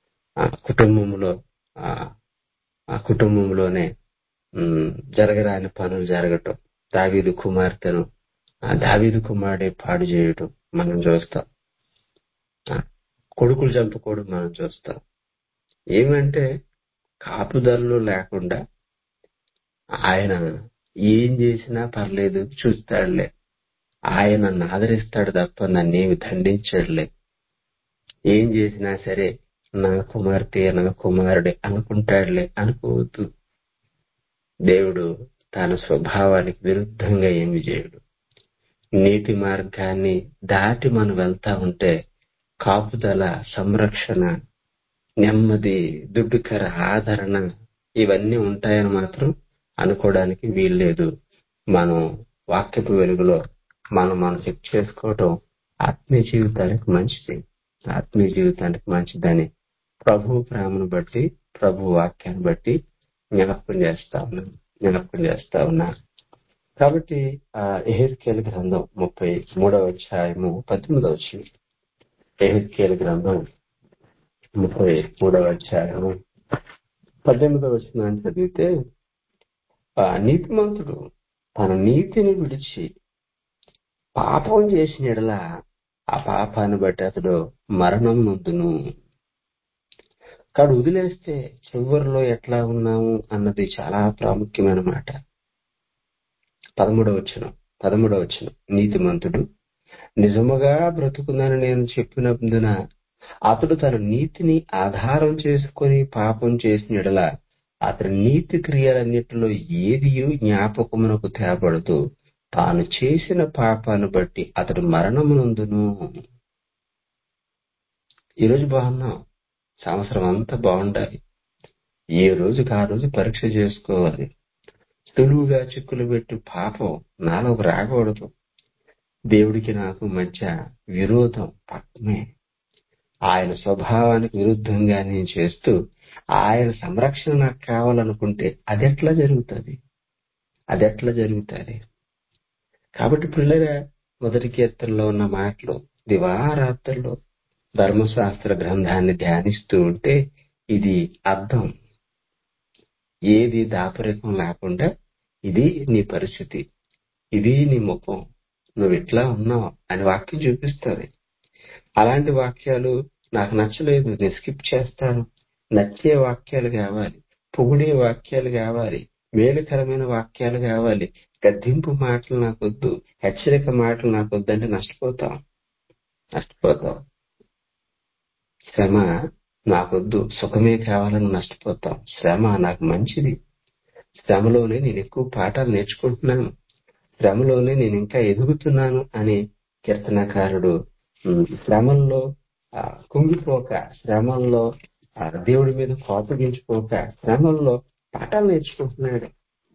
కుటుంబంలోనే జరగరాని పనులు జరగటం, దావీదు కుమార్తెను దావీదు కుమారుడే పాడు చేయటం మనం చూస్తాం. కొడుకులు చంపుకోవడం మనం చూస్తాం. ఏమంటే కాపుదలలో లేకుండా ఆయన ఏం చేసినా పర్లేదు, చూస్తాడులే, ఆయన నన్ను ఆదరిస్తాడు తప్ప నన్నేమి దండించాడులే, ఏం చేసినా సరే నా కుమార్తె నా కుమారుడే అనుకుంటాడులే అనుకోవద్దు. దేవుడు తన స్వభావానికి విరుద్ధంగా ఏమి చేయడు. నీతి మార్గాన్ని దాటి మనం వెళ్తా ఉంటే కాపుదల, సంరక్షణ, నెమ్మది, దుడ్డుకర ఆదరణ ఇవన్నీ ఉంటాయని మాత్రం అనుకోవడానికి వీల్లేదు. మనం వాక్యపు వెలుగులో మనం చెక్ చేసుకోవటం ఆత్మీయ జీవితానికి మంచిది. ఆత్మీయ జీవితానికి మంచిదని ప్రభు ప్రేమను బట్టి, ప్రభు వాక్యాన్ని బట్టి జ్ఞాపకం చేస్తా ఉన్నా. కాబట్టి యెహెజ్కేలు గ్రంథం 33వ అధ్యాయము 18వ వచనం. యెహెజ్కేలు గ్రంథం 33వ అధ్యాయము 18వ వచనాన్ని చదివితే, నీతిమంతుడు తన నీతిని విడిచి పాపం చేసిన యెడల ఆ పాపాన్ని బట్టి అతడు మరణం నొందును. కాడు వదిలేస్తే చివరిలో ఎట్లా ఉన్నాము అన్నది చాలా ప్రాముఖ్యమైన మాట. 13వ వచనం, నీతిమంతుడు నిజముగా బ్రతుకునని నేను చెప్పినందున అతడు తన నీతిని ఆధారం చేసుకొని పాపం చేసిన యెడల అతని నీతి క్రియలన్నిటిలో ఏదియూ జ్ఞాపకమునకు తేబడదు. తాను చేసిన పాపాన్ని బట్టి అతడు మరణమునందును. ఈరోజు బాగున్నాం, సంవత్సరం అంతా బాగుండాలి. ఏ రోజుకి ఆ రోజు పరీక్ష చేసుకోవాలి. సులువుగా చిక్కులు పెట్టి పాపం నాలోకి రాకూడదు. దేవుడికి నాకు మధ్య విరోధం పక్కనే. ఆయన స్వభావానికి విరుద్ధంగా నేను చేస్తూ ఆయన సంరక్షణ నాకు కావాలనుకుంటే అదెట్లా జరుగుతుంది? కాబట్టి పిల్లగా మొదటి కీర్తనలో ఉన్న మాటలు, దివారాత్రుల్లో ధర్మశాస్త్ర గ్రంథాన్ని ధ్యానిస్తూ ఉంటే ఇది అర్థం. ఏది దాపరికం లేకుండా ఇది నీ పరిస్థితి, ఇది నీ ముఖం, నువ్వు ఇట్లా ఉన్నావు అని వాక్యం చూపిస్తుంది. అలాంటి వాక్యాలు నాకు నచ్చలేదు, నేను స్కిప్ చేస్తాను. నచ్చే వాక్యాలు కావాలి, పొగిడే వాక్యాలు కావాలి, మేలుకరమైన వాక్యాలు కావాలి. గద్దింపు మాటలు నాకొద్దు, హెచ్చరిక మాటలు నాకొద్దు అంటే నష్టపోతాం. శ్రమ నాకొద్దు, సుఖమే కావాలని నష్టపోతాం. శ్రమ నాకు మంచిది. శ్రమలోనే నేను ఎక్కువ పాఠాలు నేర్చుకుంటున్నాను, శ్రమలోనే నేను ఇంకా ఎదుగుతున్నాను అని కీర్తనకారుడు శ్రమల్లో కుంగిపోక, శ్రమల్లో దేవుడి మీద కోపగించుకోక, శ్రమల్లో పాఠాలు నేర్చుకుంటున్నాడు.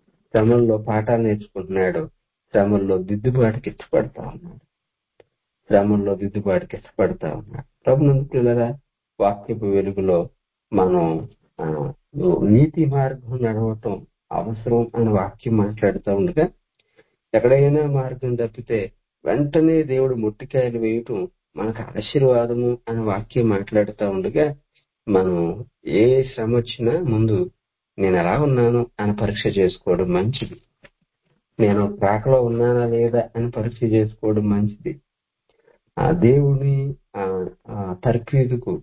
శ్రమల్లో దిద్దుబాటుకి ఇష్టపడతా ఉన్నాడు. ప్రభునందు పిల్లరా, వాక్యపు వెలుగులో మనం నీతి మార్గం నడవటం అవసరం అని వాక్యం మాట్లాడుతూ ఉండగా, ఎక్కడైనా మార్గం తప్పితే వెంటనే దేవుడు ముట్టికాయలు వేయటం మనకు ఆశీర్వాదము అని వాక్యం మాట్లాడుతూ ఉండగా, మనం ఏ శ్రమ వచ్చినా ముందు నేను ఎలా ఉన్నాను అని పరీక్ష చేసుకోవడం మంచిది. నేను ట్రాక్లో ఉన్నానా లేదా అని పరీక్ష చేసుకోవడం మంచిది. దేవుని తర్ఫీదుకు,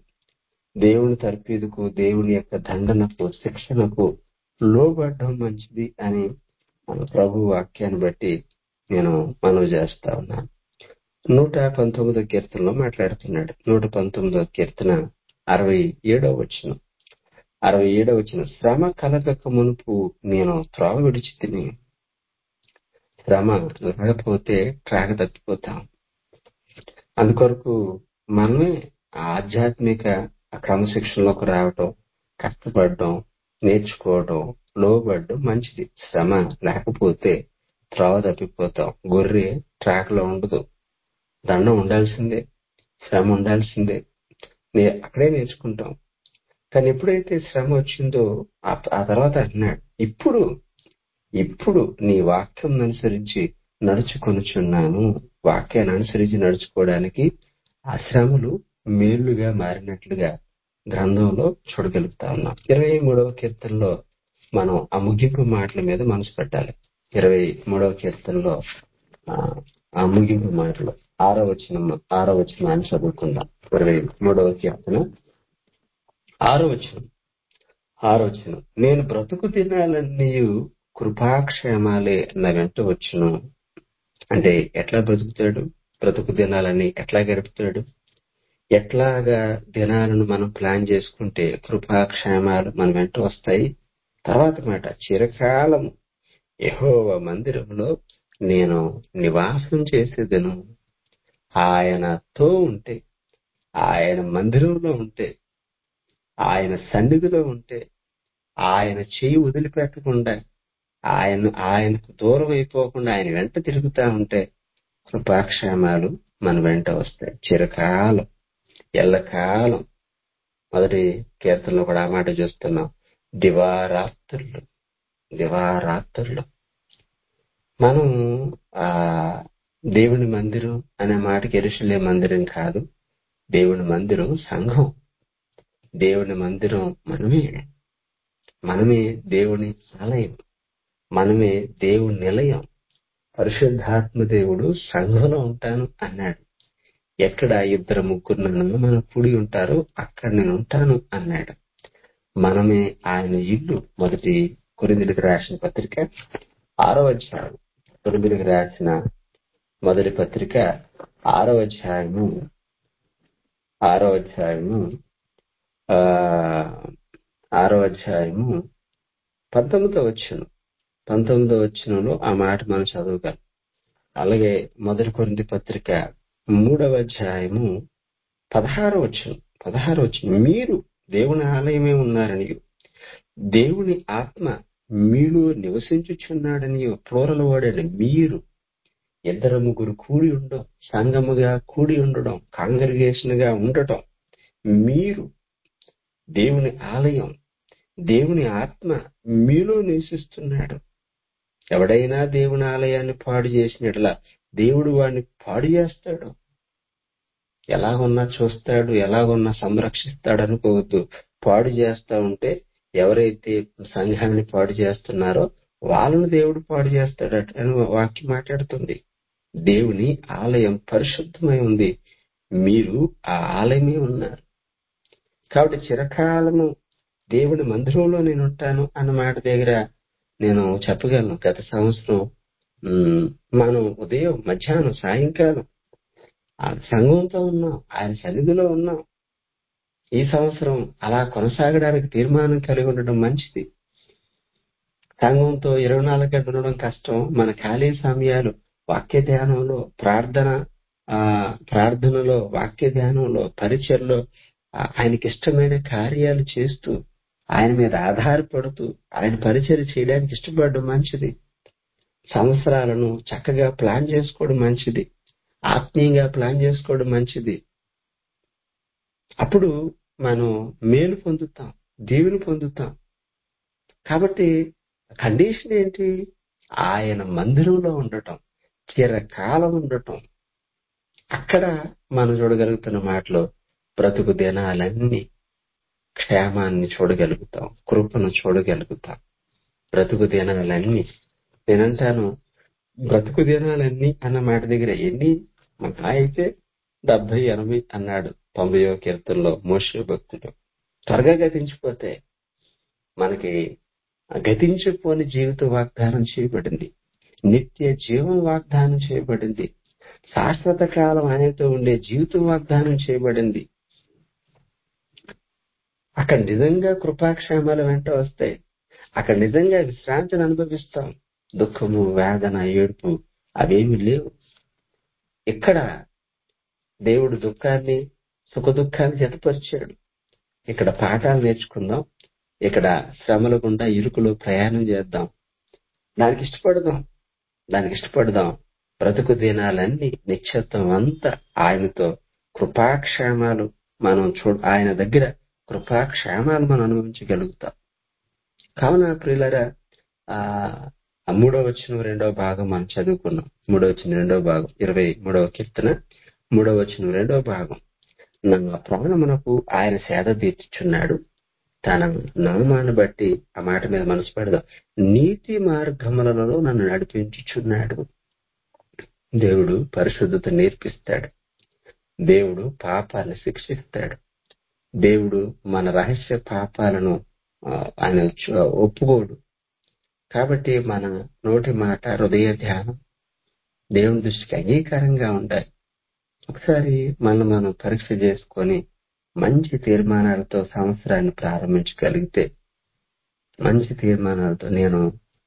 దేవుని యొక్క దండనకు, శిక్షణకు లోబడ్డం మంచిది అని మన ప్రభు వాక్యాన్ని బట్టి నేను మనవి చేస్తా ఉన్నాను. 119వ కీర్తనలో మాట్లాడుతున్నాడు. 119వ కీర్తన 67వ వచనం, శ్రమ కలగక మునుపు నేను త్రోవ విడిచి తిని. శ్రమ లేకపోతే ట్రాక్ తప్పిపోతాం. అందుకొరకు మనమే ఆధ్యాత్మిక క్రమశిక్షణలోకి రావటం, కష్టపడడం, నేర్చుకోవడం, లోబడడం మంచిది. శ్రమ లేకపోతే త్రోవ తప్పిపోతాం. గొర్రె ట్రాక్ లో ఉండదు, దండం ఉండాల్సిందే, శ్రమ ఉండాల్సిందే. అక్కడే నేర్చుకుంటాం. కానీ ఎప్పుడైతే శ్రమ వచ్చిందో ఆ తర్వాత అంటున్నాడు, ఇప్పుడు నీ వాక్యం అనుసరించి నడుచుకొనుచున్నాను. వాక్యాన్ని అనుసరించి నడుచుకోవడానికి ఆ శ్రమలు మేలుగా మారినట్లుగా గ్రంథంలో చూడగలుగుతా ఉన్నాం. 23వ కీర్తనలో మనం ఆ ముగింపు మాటల మీద మనసు పెట్టాలి. 23వ కీర్తనలో ఆ ముగింపు మాటలు 6వ వచనాన్ని చదువుకుందాం. 23వ కీర్తన 6వ వచనం, నేను బ్రతుకు దినాలన్నీ కృపాక్షేమాలే నా వెంట వచ్చును. అంటే ఎట్లా బ్రతుకుతాడు? బ్రతుకు దినాలన్నీ ఎట్లా గడుపుతాడు? ఎట్లాగా దినాలను మనం ప్లాన్ చేసుకుంటే కృపాక్షేమాలు మన వెంట వస్తాయి? తర్వాత మాట, చిరకాలం యెహోవా మందిరంలో నేను నివాసం చేసేదను. ఆయనతో ఉంటే, ఆయన మందిరంలో ఉంటే, ఆయన సన్నిధిలో ఉంటే, ఆయన చేయి వదిలిపెట్టకుండా ఆయనకు దూరం అయిపోకుండా ఆయన వెంట తిరుగుతా ఉంటే కృపాక్షేమాలు మన వెంట వస్తాయి. చిరకాలం, ఎల్లకాలం. మొదటి కీర్తనలో కూడా ఆ మాట చూస్తున్నాం. దివారాత్రులు దివారాత్రులు మనం ఆ దేవుని మందిరం అనే మాటకి యెరూషలేము మందిరం కాదు. దేవుని మందిరం సంఘం. దేవుని మందిరం మనమే దేవుని ఆలయం, మనమే దేవుని నిలయం. పరిశుద్ధాత్మ దేవుడు సంఘంలో ఉంటాను అన్నాడు. ఎక్కడ 2-3 నన్ను మనం కూడి ఉంటారో అక్కడ నేను ఉంటాను అన్నాడు. మనమే ఆయన ఇల్లు. మొదటి కొరింథీయులకు రాసిన పత్రిక 6వ అధ్యాయం, కొరింథీయులకు రాసిన మొదటి పత్రిక 6వ అధ్యాయము 19వ వచనంలో ఆ మాట మనం చదవగలం. అలాగే మొదటి కొరింథీ పత్రిక 3వ అధ్యాయము 16వ వచనం, మీరు దేవుని ఆలయమే ఉన్నారని, దేవుని ఆత్మ మీలో నివసించుచున్నాడని, ప్లూరల్ వాడండి. మీరు 2-3 కూడి ఉండడం, సంఘముగా కూడి ఉండడం, కాంగ్రిగేషన్ గా ఉండటం. మీరు దేవుని ఆలయం, దేవుని ఆత్మ మీలో నివసిస్తున్నాడు. ఎవడైనా దేవుని ఆలయాన్ని పాడు చేసినట్లా దేవుడు వాడిని పాడు చేస్తాడు. ఎలాగున్నా చూస్తాడు, ఎలాగున్నా సంరక్షిస్తాడు అనుకోవద్దు. పాడు చేస్తా ఉంటే ఎవరైతే సంఘాన్ని పాడు చేస్తున్నారో వాళ్ళను దేవుడు పాడు చేస్తాడట అని వాక్యం మాట్లాడుతుంది. దేవుని ఆలయం పరిశుద్ధమై ఉంది. మీరు ఆ ఆలయమే ఉన్నారు. కాబట్టి చిరకాలము దేవుని మందిరంలో నేను ఉంటాను అన్న మాట దగ్గర నేను చెప్పగలను. గత సంవత్సరం మనం ఉదయం, మధ్యాహ్నం, సాయంకాలం ఆ సంఘంతో ఉన్నాం, ఆయన సన్నిధిలో ఉన్నాం. ఈ సంవత్సరం అలా కొనసాగడానికి తీర్మానం కలిగి ఉండడం మంచిది. సంఘంతో 24 గంటలు ఉండడం కష్టం. మన ఖాళీ సమయాలు వాక్య ధ్యానంలో, ప్రార్థనలో, వాక్య ధ్యానంలో, పరిచర్లో ఆయనకి ఇష్టమైన కార్యాలు చేస్తూ, ఆయన మీద ఆధారపడుతూ ఆయన పరిచర్య చేయడానికి ఇష్టపడడం మంచిది. సంవత్సరాలను చక్కగా ప్లాన్ చేసుకోవడం మంచిది. ఆత్మీయంగా ప్లాన్ చేసుకోవడం మంచిది. అప్పుడు మనం మేలు పొందుతాం, దీవెన పొందుతాం. కాబట్టి కండిషన్ ఏంటి? ఆయన మందిరంలో ఉండటం, చిరకాలం ఉండటం. అక్కడ మనం చూడగలుగుతున్న మాటలో బ్రతుకు దినాలన్నీ క్షేమాన్ని చూడగలుగుతాం, కృపను చూడగలుగుతాం. బ్రతుకు దినాలన్నీ, నేనంటాను బ్రతుకు దినాలన్నీ అన్న మాట దగ్గర ఎన్ని మహా అయితే 70-80 అన్నాడు 90వ కీర్తనలో మోషే భక్తుడు. త్వరగా గతించిపోతే మనకి గతించిపోని జీవిత వాగ్దానం చేయబడింది. నిత్య జీవం వాగ్దానం చేయబడింది. శాశ్వత కాలం ఆయనతో ఉండే జీవితం వాగ్దానం చేయబడింది. అక్కడ నిజంగా కృపాక్షేమాలు వెంట వస్తాయి. అక్కడ నిజంగా విశ్రాంతిని అనుభవిస్తాం. దుఃఖము, వేదన, ఏడుపు అవేమి లేవు. ఇక్కడ దేవుడు దుఃఖాన్ని, సుఖ దుఃఖాన్ని జతపరిచాడు. ఇక్కడ పాఠాలు నేర్చుకుందాం. ఇక్కడ శ్రమల గుండా ఇరుకులో ప్రయాణం చేద్దాం. దానికి ఇష్టపడదాం. బ్రతుకు దినాలన్నీ, నిత్యత్వం అంతా ఆయనతో కృపాక్షేమాలు మనం ఆయన దగ్గర కృపాక్షేమాలు మనం అనుభవించగలుగుతాం. కావున ప్రియులారా, 3వ వచనం 2వ భాగం మనం చదువుకున్నాం. 3వ వచనం 2వ భాగం, 23వ కీర్తన 3వ వచనం 2వ భాగం. నా ప్రాణమునకు ఆయన సేద తీర్చుచున్నాడు, తన నామాన్ని బట్టి. ఆ మాట మీద మనసు పెడదాం. నీతి మార్గములలో నన్ను నడిపించుచున్నాడు. దేవుడు పరిశుద్ధత నేర్పిస్తాడు. దేవుడు పాపాన్ని శిక్షిస్తాడు. దేవుడు మన రహస్య పాపాలను ఆయన ఒప్పుకోడు. కాబట్టి మన నోటి మాట, హృదయ ధ్యానం దేవుని దృష్టికి అంగీకారంగా ఉండాలి. ఒకసారి మనం పరీక్ష చేసుకొని మంచి తీర్మానాలతో సంవత్సరాన్ని ప్రారంభించగలిగితే, మంచి తీర్మానాలతో నేను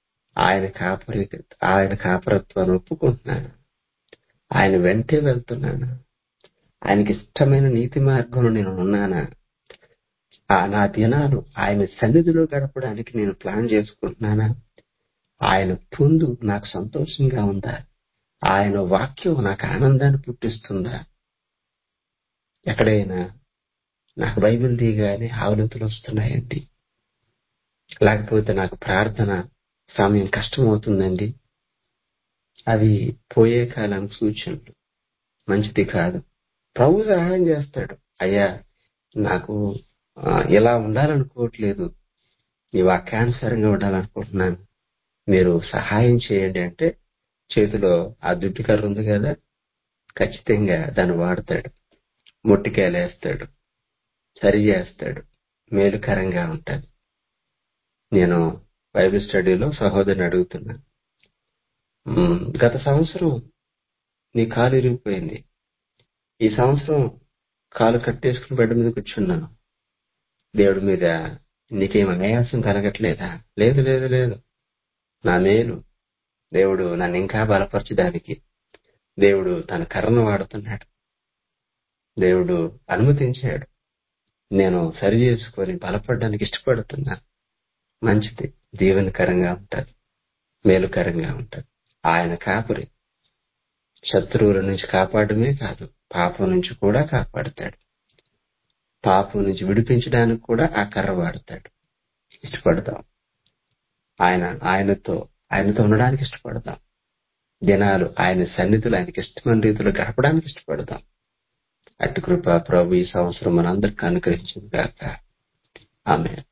ఆయన కాపరత్వాన్ని ఒప్పుకుంటున్నాను, ఆయన వెంటే వెళ్తున్నాను, ఆయనకి ఇష్టమైన నీతి మార్గంలో నేను ఉన్నానా, నా దినాలు ఆయన సన్నిధిలో గడపడానికి నేను ప్లాన్ చేసుకుంటున్నానా, ఆయన పొందు నాకు సంతోషంగా ఉందా? ఆయన వాక్యం నాకు ఆనందాన్ని పుట్టిస్తుందా? ఎక్కడైనా నాకు బైబిల్ తీయగానే ఆవలింతలు వస్తున్నాయండి, లేకపోతే నాకు ప్రార్థన సమయం కష్టమవుతుందండి, అవి పోయే కాలానికి సూచనలు. మంచిది కాదు. ప్రభు సహాయం చేస్తాడు. అయ్యా, నాకు ఇలా ఉండాలనుకోవట్లేదు, ఈ వాక్యానుసారంగా ఉండాలనుకుంటున్నాను, మీరు సహాయం చేయండి అంటే చేతిలో ఆ దుడ్డు కర్ర ఉంది కదా, ఖచ్చితంగా దాన్ని వాడతాడు, మొట్టికాయలేస్తాడు, సరి చేస్తాడు, మేలుకరంగా ఉంటాడు. నేను బైబిల్ స్టడీలో సహోదరుని అడుగుతున్నా, గత సంవత్సరం నీ కాలు ఇరిగిపోయింది, ఈ సంవత్సరం కాలు కట్టేసుకుని బెడ్ మీద కూర్చున్నాను, దేవుడి మీద నీకేం ఆయాసం కలగట్లేదా? లేదు లేదు లేదు, నా మేలు. దేవుడు నన్ను ఇంకా బలపరచడానికి దేవుడు తన కర్రను వాడుతున్నాడు. దేవుడు అనుమతించాడు. నేను సరి చేసుకొని బలపడడానికి ఇష్టపడుతున్నా. మంచిది, దీవెనకరంగా ఉంటది, మేలుకరంగా ఉంటది. ఆయన కాపురి శత్రువుల నుంచి కాపాడమే కాదు, పాపం నుంచి కూడా కాపాడతాడు. పాపం నుంచి విడిపించడానికి కూడా ఆ కర్ర వాడతాడు. ఇష్టపడతాం. ఆయనతో ఉండడానికి ఇష్టపడతాం. దినాలు ఆయన సన్నిధిలో ఆయనకి ఇష్టమైన రీతిలో గడపడానికి ఇష్టపడతాం. అట్టి కృప ప్రభు ఈ సంవత్సరం మనందరికీ అనుగ్రహించింది గాక. ఆమేన్.